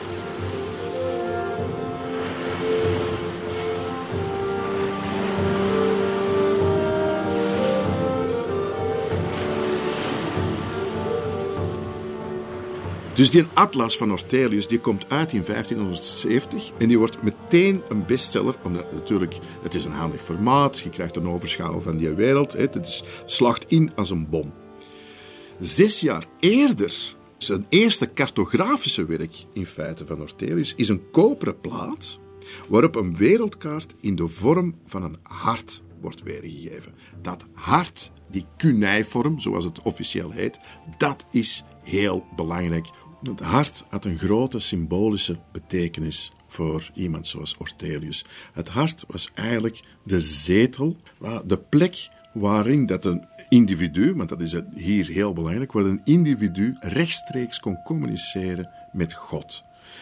Dus die atlas van Ortelius die komt uit in vijftienhonderdzeventig en die wordt meteen een bestseller. Omdat natuurlijk, het is een handig formaat, je krijgt een overschouw van die wereld. Het is, slaagt in als een bom. Zes jaar eerder, zijn eerste cartografische werk in feite van Ortelius, is een koperen plaat waarop een wereldkaart in de vorm van een hart wordt weergegeven. Dat hart, die kunijvorm, zoals het officieel heet, dat is heel belangrijk. Het hart had een grote symbolische betekenis voor iemand zoals Ortelius. Het hart was eigenlijk de zetel, de plek waarin dat een individu, want dat is hier heel belangrijk, waar een individu rechtstreeks kon communiceren met God.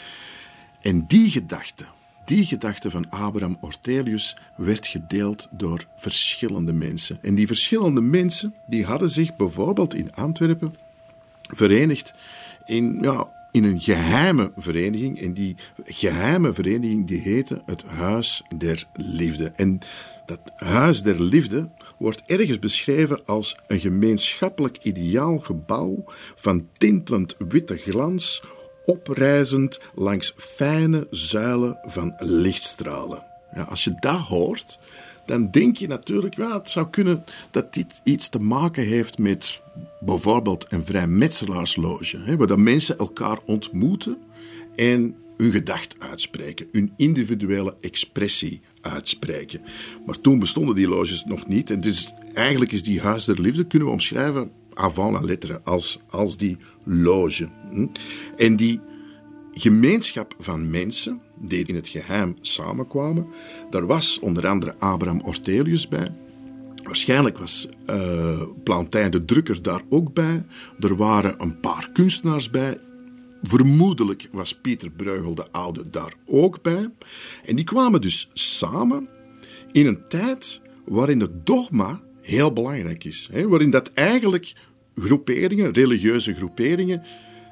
En die gedachte, die gedachte van Abraham Ortelius werd gedeeld door verschillende mensen. En die verschillende mensen die hadden zich bijvoorbeeld in Antwerpen verenigd in, ja, in een geheime vereniging. En die geheime vereniging die heette het Huis der Liefde. En dat Huis der Liefde wordt ergens beschreven als een gemeenschappelijk ideaal gebouw van tintelend witte glans, oprijzend langs fijne zuilen van lichtstralen. Ja, als je dat hoort, dan denk je natuurlijk, ja, het zou kunnen dat dit iets te maken heeft met bijvoorbeeld een vrijmetselaarsloge, hè, waar dat mensen elkaar ontmoeten en hun gedacht uitspreken, hun individuele expressie uitspreken. Maar toen bestonden die loges nog niet en dus eigenlijk is die Huis der Liefde, kunnen we omschrijven avant la lettre, als, als die loge. En die gemeenschap van mensen die in het geheim samenkwamen, daar was onder andere Abraham Ortelius bij. Waarschijnlijk was uh, Plantijn de Drukker daar ook bij. Er waren een paar kunstenaars bij. Vermoedelijk was Pieter Bruegel de Oude daar ook bij. En die kwamen dus samen in een tijd waarin het dogma heel belangrijk is. Hè? Waarin dat eigenlijk groeperingen, religieuze groeperingen,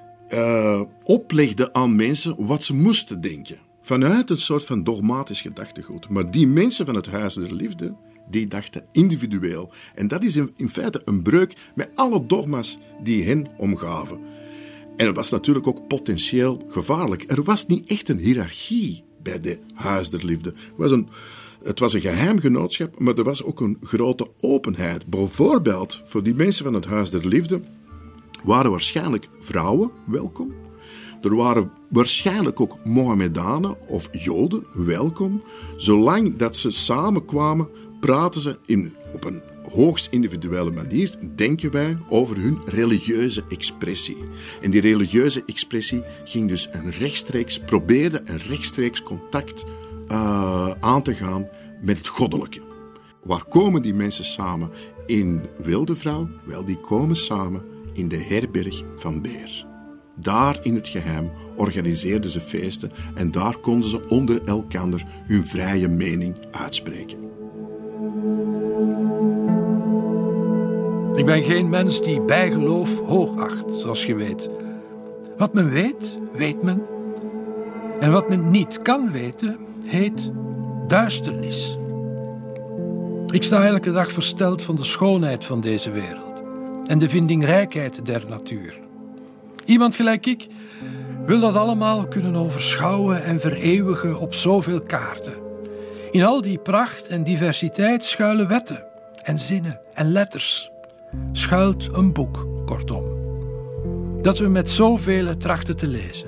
uh, oplegden aan mensen wat ze moesten denken. Vanuit een soort van dogmatisch gedachtegoed. Maar die mensen van het Huis der Liefde, die dachten individueel. En dat is in, in feite een breuk met alle dogma's die hen omgaven. En het was natuurlijk ook potentieel gevaarlijk. Er was niet echt een hiërarchie bij de Huis der Liefde. Het was een, het was een geheim genootschap, maar er was ook een grote openheid. Bijvoorbeeld, voor die mensen van het Huis der Liefde waren waarschijnlijk vrouwen welkom. Er waren waarschijnlijk ook Mohammedanen of Joden welkom. Zolang dat ze samenkwamen, praten ze in, op een hoogst individuele manier, denken wij, over hun religieuze expressie. En die religieuze expressie ging dus een rechtstreeks, probeerde een rechtstreeks contact uh, aan te gaan met het goddelijke. Waar komen die mensen samen in Wilde Vrouw? Wel, die komen samen in de herberg van Beer. Daar in het geheim organiseerden ze feesten en daar konden ze onder elkander hun vrije mening uitspreken. Ik ben geen mens die bijgeloof hoogacht, zoals je weet. Wat men weet, weet men. En wat men niet kan weten, heet duisternis. Ik sta elke dag versteld van de schoonheid van deze wereld en de vindingrijkheid der natuur. Iemand gelijk ik wil dat allemaal kunnen overschouwen en vereeuwigen op zoveel kaarten. In al die pracht en diversiteit schuilen wetten en zinnen en letters. Schuilt een boek, kortom, dat we met zoveel trachten te lezen.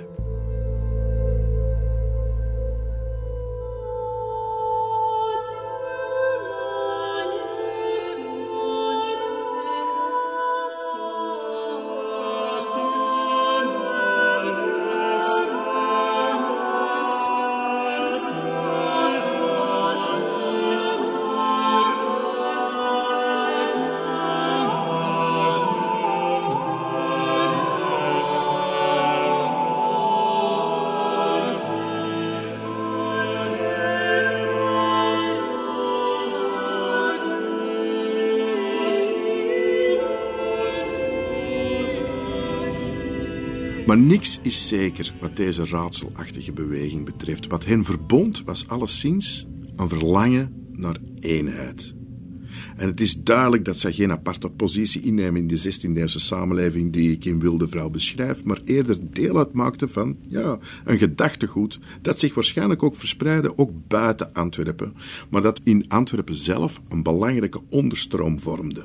Maar niks is zeker wat deze raadselachtige beweging betreft. Wat hen verbond was alleszins een verlangen naar eenheid. En het is duidelijk dat zij geen aparte positie innemen in de zestiende-eeuwse samenleving die ik in Wilde Vrouw beschrijf, maar eerder deel uitmaakte van ja, een gedachtegoed dat zich waarschijnlijk ook verspreidde, ook buiten Antwerpen, maar dat in Antwerpen zelf een belangrijke onderstroom vormde.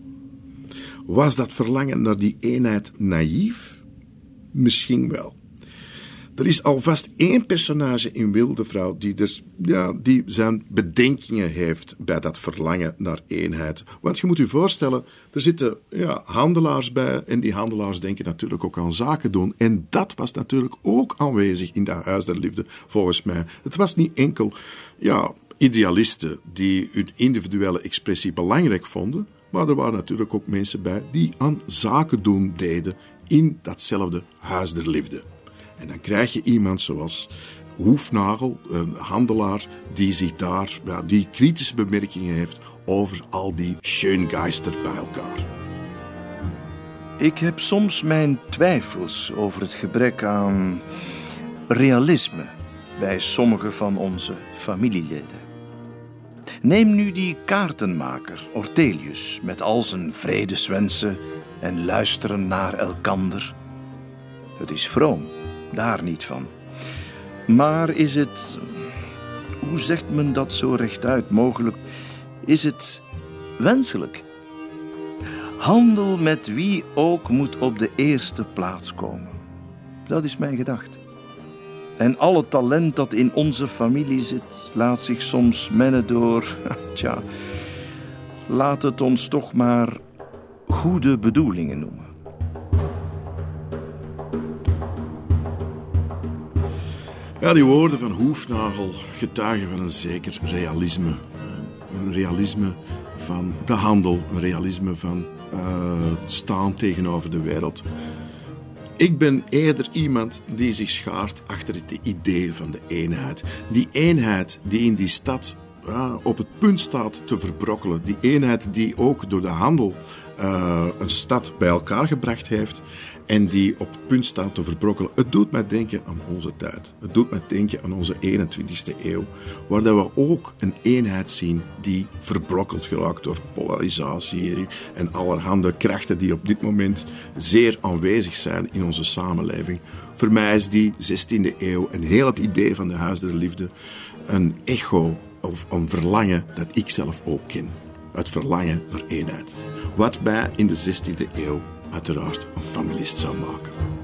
Was dat verlangen naar die eenheid naïef? Misschien wel. Er is alvast één personage in Wilde Vrouw die, er, ja, die zijn bedenkingen heeft bij dat verlangen naar eenheid. Want je moet je voorstellen, er zitten ja, handelaars bij en die handelaars denken natuurlijk ook aan zaken doen. En dat was natuurlijk ook aanwezig in dat Huis der Liefde, volgens mij. Het was niet enkel ja, idealisten die hun individuele expressie belangrijk vonden, maar er waren natuurlijk ook mensen bij die aan zaken doen deden in datzelfde Huis der Liefde. En dan krijg je iemand zoals Hoefnagel, een handelaar, die zich daar, ja, die kritische bemerkingen heeft over al die Schöngeister bij elkaar. Ik heb soms mijn twijfels over het gebrek aan realisme bij sommige van onze familieleden. Neem nu die kaartenmaker Ortelius met al zijn vredeswensen en luisteren naar elkander. Het is vroom, daar niet van. Maar is het, hoe zegt men dat zo rechtuit mogelijk, is het wenselijk? Handel met wie ook moet op de eerste plaats komen. Dat is mijn gedachte. En alle talent dat in onze familie zit, laat zich soms mennen door, tja, laat het ons toch maar goede bedoelingen noemen. Ja, die woorden van Hoefnagel getuigen van een zeker realisme. Een realisme van de handel, een realisme van uh, staan tegenover de wereld. Ik ben eerder iemand die zich schaart achter het idee van de eenheid. Die eenheid die in die stad ja, op het punt staat te verbrokkelen. Die eenheid die ook door de handel uh, een stad bij elkaar gebracht heeft en die op het punt staat te verbrokkelen. Het doet mij denken aan onze tijd. Het doet mij denken aan onze eenentwintigste eeuw, waar dat we ook een eenheid zien die verbrokkeld geraakt door polarisatie en allerhande krachten die op dit moment zeer aanwezig zijn in onze samenleving. Voor mij is die zestiende eeuw en heel het idee van de Huis der Liefde een echo of een verlangen dat ik zelf ook ken. Het verlangen naar eenheid. Wat mij in de zestiende eeuw uiteraard een familist zou maken.